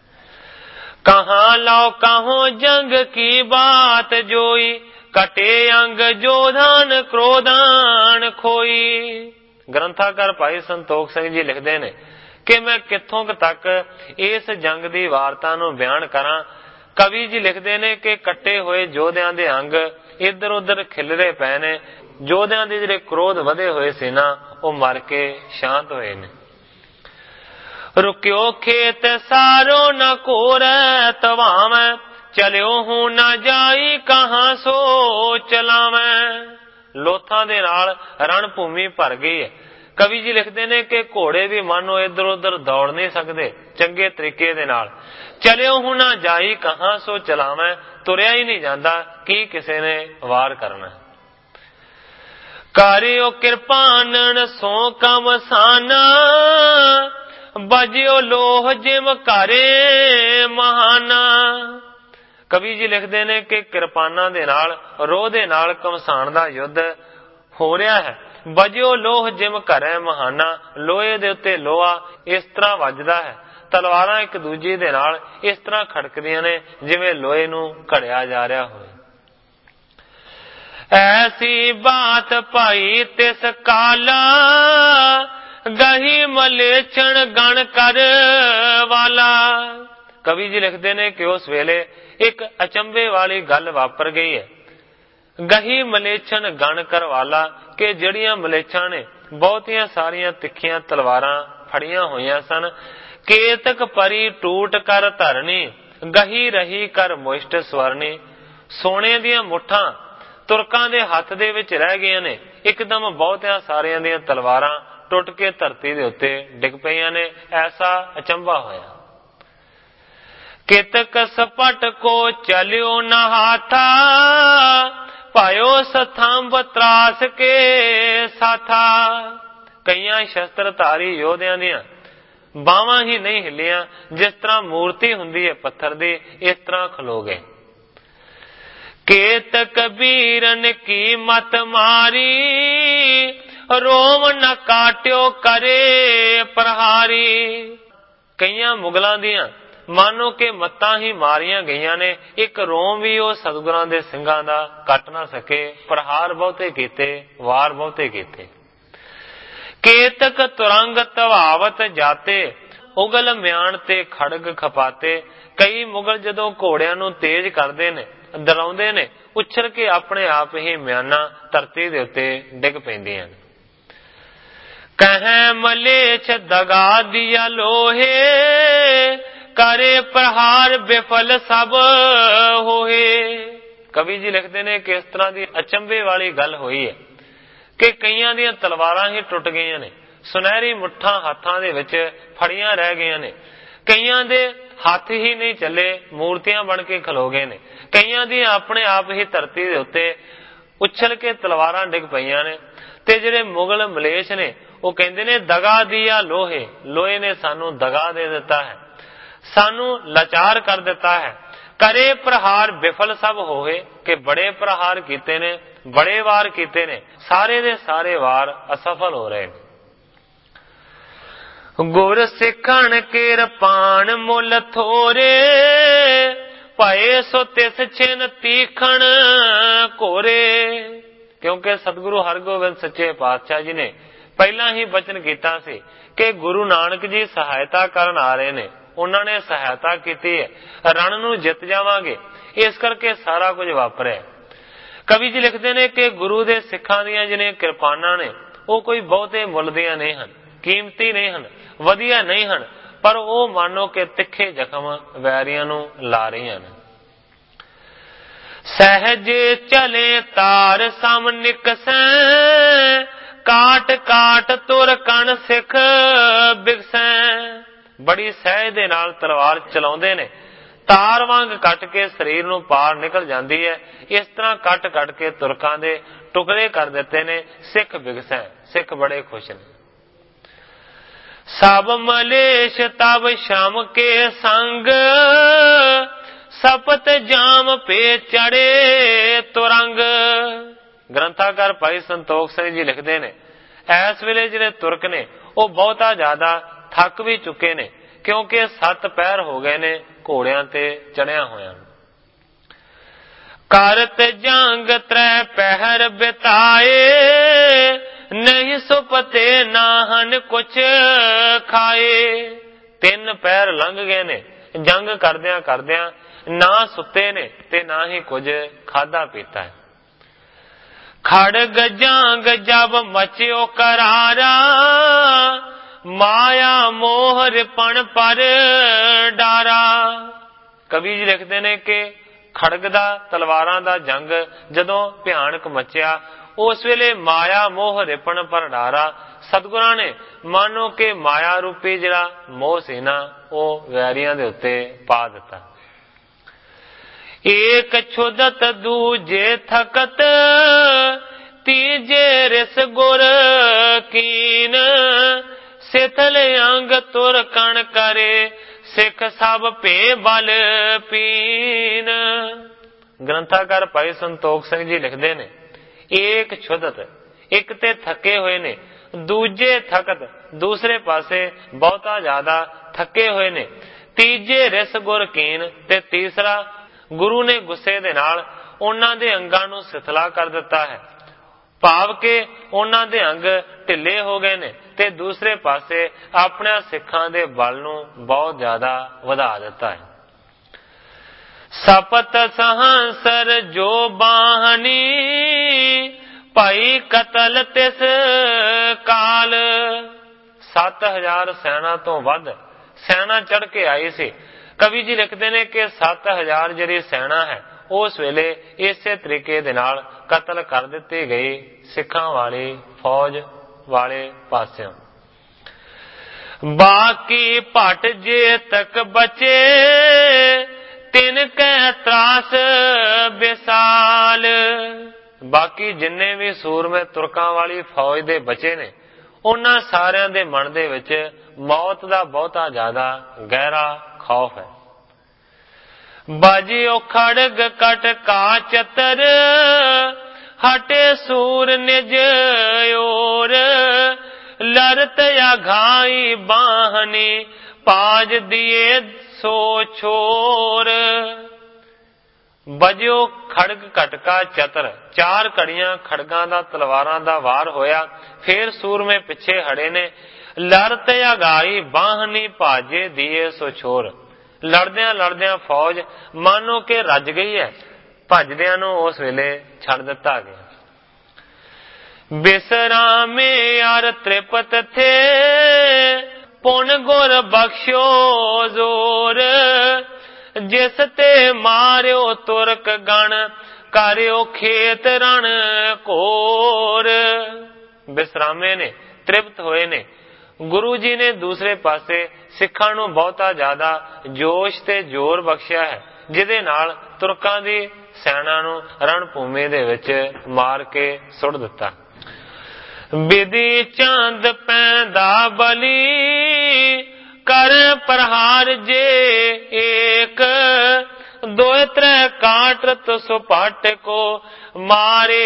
ਕਹਾਂ ਲਾਓ ਕਹੋ ਜੰਗ ਕੀ ਬਾਤ ਜੋਈ, ਕਟੇ ਅੰਗ ਜੋਧਾਨ ਕ੍ਰੋਧਾਨ ਖੋਈ। ਗ੍ਰੰਥਾਕਾਰ ਭਾਈ ਸੰਤੋਖ ਸਿੰਘ ਜੀ ਲਿਖਦੇ ਨੇ ਕਿ ਮੈਂ ਕਿੱਥੋਂ ਤੱਕ ਇਸ ਜੰਗ ਦੀ ਵਾਰਤਾ ਨੂੰ ਬਿਆਨ ਕਰਾਂ। ਕਵੀ ਜੀ ਲਿਖਦੇ ਨੇ ਕਿ ਕੱਟੇ ਹੋਏ ਯੋਧਿਆਂ ਦੇ ਅੰਗ ਇੱਧਰ ਉੱਧਰ ਖਿਲਰੇ ਪਏ ਨੇ। ਯੋਧਿਆਂ ਦੇ ਜਿਹੜੇ ਕ੍ਰੋਧ ਵਧੇ ਹੋਏ ਸੀ ਨਾ, ਉਹ ਮਰ ਕੇ ਸ਼ਾਂਤ ਹੋਏ ਨੇ। ਰੁਕਿਓ ਖੇਤ ਸਾਰੋ ਨ ਘੋਰੈ ਤਵਾਵੈ, ਚਲਿਓ ਹੂੰ ਨਾ ਜਾਈ ਕਹਾਂ ਸੋ ਚਲਾਵੈ। ਲੋਥਾਂ ਦੇ ਨਾਲ ਰਣ ਭੂਮੀ ਭਰ ਗਈ ਹੈ। ਕਵੀ ਜੀ ਲਿਖਦੇ ਨੇ ਕਿ ਘੋੜੇ ਵੀ ਮਾਨੋ ਇੱਧਰ ਉੱਧਰ ਦੌੜ ਨਹੀਂ ਸਕਦੇ ਚੰਗੇ ਤਰੀਕੇ ਦੇ ਨਾਲ। ਚਲਿਓ ਹੂੰ ਨਾ ਜਾਈ ਕਹਾਂ ਸੋ ਚਲਾਵੈ, ਤੁਰਿਆ ਹੀ ਨਹੀਂ ਜਾਂਦਾ, ਕੀ ਕਿਸੇ ਨੇ ਵਾਰ ਕਰਨਾ। ਕਰਿਓ ਕਿਰਪਾਨਨ ਸੋ ਕਮ ਸਾਨਾ, ਬਜਿਓ ਲੋਹ ਜਿਮ ਘਰੇ ਮਹਾਨਾ। ਕਵੀ ਜੀ ਲਿਖਦੇ ਨੇ ਕਿ ਕਿਰਪਾਨਾਂ ਦੇ ਨਾਲ ਰੋਹ ਦੇ ਨਾਲ ਘਮਸਾਣ ਦਾ ਯੁੱਧ ਹੋ ਰਿਹਾ ਹੈ। ਬਜਿਓ ਲੋਹ ਜਿਮ ਘਰੇ ਮਹਾਨਾ, ਲੋਹੇ ਦੇ ਉੱਤੇ ਲੋਹਾ ਇਸ ਤਰ੍ਹਾਂ ਵੱਜਦਾ ਹੈ। ਤਲਵਾਰਾਂ ਇੱਕ ਦੂਜੀ ਦੇ ਨਾਲ ਇਸ ਤਰ੍ਹਾਂ ਖੜਕਦੀਆਂ ਨੇ ਜਿਵੇਂ ਲੋਹੇ ਨੂੰ ਘੜਿਆ ਜਾ ਰਿਹਾ ਹੋਵੇ। ਐਸੀ ਬਾਤ ਭਾਈ ਤਿਸ ਕਾਲਾ, ਗਹੀ ਮਲੇਛਣ ਗਣ ਕਰ ਵਾਲਾ। ਕਵੀ ਜੀ ਲਿਖਦੇ ਨੇ ਕਿ ਉਸ ਵੇਲੇ ਇੱਕ ਅਚੰਭੇ ਵਾਲੀ ਗੱਲ ਵਾਪਰ ਗਈ ਹੈ। ਗਹੀ ਮਲੇਛਣ ਗਣ ਕਰ ਵਾਲਾ, ਕਿ ਜਿਹੜੀਆਂ ਮਲੇਛਾਂ ਨੇ ਬਹੁਤੀਆਂ ਸਾਰੀਆਂ ਤਿੱਖੀਆਂ ਤਲਵਾਰਾਂ ਫੜੀਆਂ ਹੋਈਆਂ ਸਨ। ਕੇਤਕ ਪਰੀ ਟੂਟ ਕਰ ਧਰਨੀ, ਗਹੀ ਰਹੀ ਕਰ ਮੁਸ਼ਟ ਸਵਰਨੀ। ਸੋਨੇ ਦੀਆਂ ਮੁੱਠਾਂ ਤੁਰਕਾਂ ਦੇ ਹੱਥ ਦੇ ਵਿੱਚ ਰਹਿ ਗਈਆਂ ਨੇ। ਇੱਕਦਮ ਬਹੁਤਿਆਂ ਸਾਰਿਆਂ ਦੀਆਂ ਤਲਵਾਰਾਂ ਟੁੱਟ ਕੇ ਧਰਤੀ ਦੇ ਉੱਤੇ ਡਿੱਗ ਪਈਆਂ ਨੇ। ਐਸਾ ਅਚੰਭਾ ਹੋਇਆ। ਕਿਤਕ ਸਪਟ ਕੋ ਚਲਿਓ ਨ ਹਾਥਾ, ਪਾਇਓ ਸਥੰਭ ਤਰਾਸ ਕੇ ਸਾਥਾ। ਕਈਆਂ ਸ਼ਸਤਰਧਾਰੀ ਯੋਧਿਆਂ ਦੀਆਂ ਬਾਹਾਂ ਹੀ ਨਹੀਂ ਹਿੱਲੀਆਂ, ਜਿਸ ਤਰ੍ਹਾਂ ਮੂਰਤੀ ਹੁੰਦੀ ਹੈ ਪੱਥਰ ਦੀ, ਇਸ ਤਰ੍ਹਾਂ ਖਲੋ ਗਏ। ਕੇਤਕ ਬੀਰਨ ਕੀ ਮਤ ਮਾਰੀ, ਰੋਮ ਨ ਕਾਟਿਓ ਕਰੇ ਪ੍ਰਹਾਰੀ। ਕਈਆਂ ਮੁਗਲਾਂ ਦੀਆਂ ਮਾਨੋ ਕਿ ਮੱਤਾਂ ਹੀ ਮਾਰੀਆਂ ਗਈਆਂ ਨੇ, ਇੱਕ ਰੋਮ ਵੀ ਉਹ ਸਤਿਗੁਰਾਂ ਦੇ ਸਿੰਘਾਂ ਦਾ ਕੱਟ ਨਾ ਸਕੇ। ਪ੍ਰਹਾਰ ਬਹੁਤੇ ਕੀਤੇ, ਵਾਰ ਬਹੁਤੇ ਕੀਤੇ। ਕੇਤਕ ਤੁਰੰਗ ਧਵਾਵਤ ਜਾਤੇ, ਉਗਲ ਮਿਆਨ ਤੇ ਖੜਗ ਖਪਾਤੇ। ਕਈ ਮੁਗਲ ਜਦੋਂ ਘੋੜਿਆਂ ਨੂੰ ਤੇਜ਼ ਕਰਦੇ ਨੇ, ਡਰਾਉਂਦੇ ਨੇ, ਉਛਲ ਕੇ ਆਪਣੇ ਆਪ ਹੀ ਮਿਆਨਾਂ ਧਰਤੀ ਦੇ ਉੱਤੇ ਡਿੱਗ ਪੈਂਦੀਆਂ ਨੇ। ਕਹਿ ਮਲੇਛ ਦਗਾ ਦਿਆ ਲੋਹੇ, करे प्रहार विफल सब होए। कवि जी लिखते ने कि इस तरह की अचंभे वाली गल हुई है कि कईयां ਦੀਆਂ तलवारां ही टुट गईयां ने, सुनहरी मुठ्ठां हाथां दे विच फड़ियां रह गईयां ने, कईयां दे हथ ही नहीं चले, मूर्तियां बन के खलो गए ने, कईयां दी अपने आप ही धरती दे उत्ते उछल के तलवारां डिग पईयां ने। ते जिहड़े मुगल मलेश ने वो कहंदे ने दगा दिया लोहे, लोहे ने सानू दगा दे दिता है, सानू लाचार कर दिता है। करे प्रहार विफल सब होए, कि बड़े प्रहार कीते ने, बड़े वार कीते ने, सारे दे सारे वार असफल हो रहे हैं। गुर सिखण केर पान मुल थोरे, पाए सो तिस छिन तीखण कोरे। क्योंकि सतगुरु हरगोबिंद सच्चे पातशाह जी ने पहला ही वचन किया सी कि गुरु नानक जी सहायता करन आ रहे ने, उन्होंने सहायता की है, रण नूं जित जावांगे, इस करके सारा कुछ वापरिया। कवि जी लिखते हैं कि गुरु दे सिखां दीयां जिहड़ियां किरपानां ने वो कोई बहुते मुल दीयां नहीं हन, कीमती नहीं हन, वधिया नहीं हन, पर वो मानो कि तिखे जख्म वैरियां नूं ला रहीआं ने। सहज चले तार सम निकसैं, काट काट तुर कण सिख बिगसैं। बड़ी सहज दे नाल तलवार चलाउंदे ने, तार वांग कट के शरीर नूं पार निकल जाती है। इस तरह कट कट के तुरकां दे टुकड़े कर दिते ने। सिख बिगसैं, सिख बड़े खुश ने। सब मलेश तब शाम के संग, सपत जाम पे चढ़े तुरंग। ग्रंथाकार भाई संतोख सिंह जी लिखते ने इस वेले जिहड़े तुरक ने वो बहुता ज्यादा थक भी चुके ने, क्योंकि 7 पहर हो गए ने घोड़ियां ते चढ़िया होया। करत जंग 3 पहर बिताए, नहीं सुपते नाहन कुछ खाए। 3 पहर लंघ गए ने जंग करदियां करदियां, ना सुते ने ते ना ही कुछ खादा पीता है। खड़ग जांग जब मचियो करारा, माया मोह रिपण पर डारा। कवि जी लिखते ने कि खड़ग दा तलवारां दा जंग जदों भयानक मचिया, उस वेले माया मोह रिपण पर डारा। सतगुरां ने मानो कि माया रूपी जिहड़ा मोह सी ना वो वैरियां दे उत्ते पा दिता। एक छुदत दूजे थकत, तीजे रिस गुर कीन। सिथल अंग तुर कण करे, सिख सब पे बल पीन। ग्रंथाकार भाई संतोख सिंह जी लिखते ने एक छुदत, एक ते थके हुए ने, दूजे थकत, दूसरे पासे बहुता ज्यादा थके हुए ने, तीजे रिस गुर कीन, ते तीसरा गुरु ने गुस्से दे नाल उन्हां दे अंगां नूं सिथला कर दिता है। भाव के उन्हां दे अंग ढिले हो गए ने ते दूसरे पासे अपने सिखां दे बल नूं बहुत ज्यादा वधा दिता है। सपत सहंसर जो बाहनी, भाई कतल तिस काल। 7000 सेना तो वध सेना चढ़ के आई सी। कवि जी लिखते ने कि 7000 जिहड़ी सेना है उस वेले इसे तरीके दे नाल कतल कर दिती गई सिखां वाली फौज वाले पासियों। बाकी भट जे तक बचे, तिन कै त्रास विसाल। बाकी जिन्ने भी सूरमे तुरकां वाली फौज दे बचे ने उन्हां सारियां दे मन दे विच मौत दा बहुता ज्यादा गहरा खौफ है। बाजियो खड़ग कट का चतर, हटे सूर निज ओर। लरत या घाई बाहनी, पाज दिए सो छोर। बजियो खड़ग कटका चतर, 4 घड़ियां खड़गां दा तलवारां दा वार होया। फिर सूरमे पिछे हड़े ने। लरत या गाई बाहनी, पाजे दिए सो छोर। लड़दियां लड़दियां फौज मानो के रज गई है, भजदियां नूं उस वेले छड़ दिता गया। बिसरामे यार त्रिपत थे, पुन गुर बख्शो जोर, जिस ते मारियो तुरक गण, करियो खेत रण घोर। बिसरामे ने, तृप्त होए ने। गुरु जी ने दूसरे पासे सिखां नूं बहुता ज्यादा जोश ते जोर बख्शिया है, जिहदे नाल तुरकां दी सैना नूं रण भूमि दे विच मार के सुट दिता। विधि चंद पैंदा बली, कर प्रहार जे एक, दोए त्रै काटरत सुपट को, मारे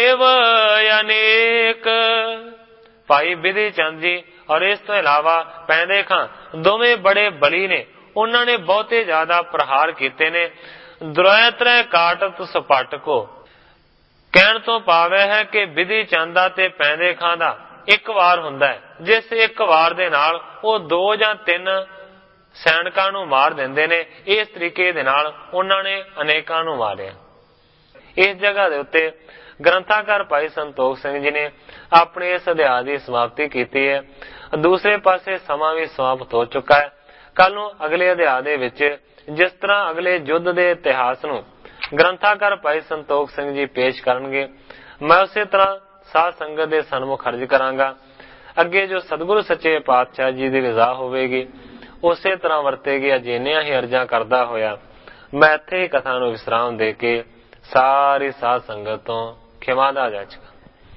अनेक। भाई विधि चंद जी और इस तो इलावा पैंदे खां दोवें बड़े बली ने। उन्होंने ने बहुते ज्यादा प्रहार किए ने। द्रोय त्रै काटत सुपट को कहण तो भाव है कि विधि चंद ते पैंदे खां दा एक वार हुंदा है, जिस एक वार दे नाल वो 2 ਜਾਂ 3 सैनिकां नूं मार दिंदे ने। इस तरीके दे नाल उन्होंने अनेकां नूं मारिया। इस जगह दे उत्ते ग्रंथाकार भाई संतोख सिंह जी ने अपने इस अध्याय की समाप्ति की है। दूसरे पासे समा भी समाप्त हो चुका है। कल नूं अगले अध्याय दे विच जिस तरह अगले युद्ध के इतिहास नूं ग्रंथाकार भाई संतोख सिंह जी पेश करनगे, मैं उसे तरह साध संगत के सन्मुख अर्ज करांगा। अगे जो सतगुरु सच्चे पातशाह जी की रजा होवेगी उसे तरह वरतेगी। अजिनिया ही अर्जा करदा होया मैं इत्थे ही कथा नूं विश्राम दे के सारी साध संगत तो खिमा दा जाचगा।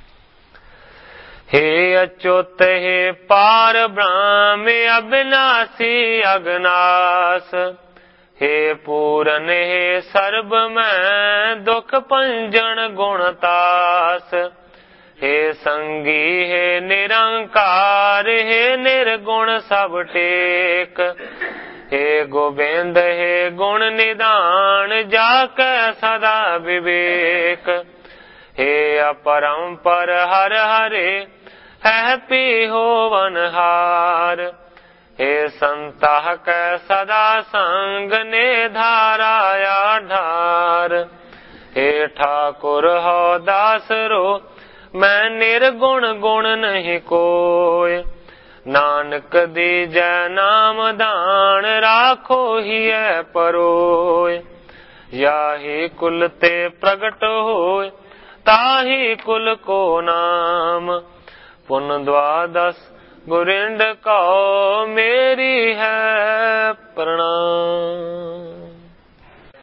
हे अच्युत हे पार ब्रह्म अविनाशी अगनास, हे पूरन हे सर्ब मैं दुख पंजन गुणतास, हे संगी हे निरंकार, हे निर्गुण सब टेक, हे गोविंद हे गुण निदान, जाकै सदा विवेक, हे अपरंपर हर हरे है पी होवनहार, हे संताह कै सदा संग ने धाराया ढार, हे ठाकुर हो दासरो मैं निर्गुण गुण नहीं कोय, नानक दीजै नाम दान राखो ही है परोय, याही कुल ते प्रगट होय ताही कुल को नाम, पुन द्वादश गुरिंड को मेरी है प्रणाम।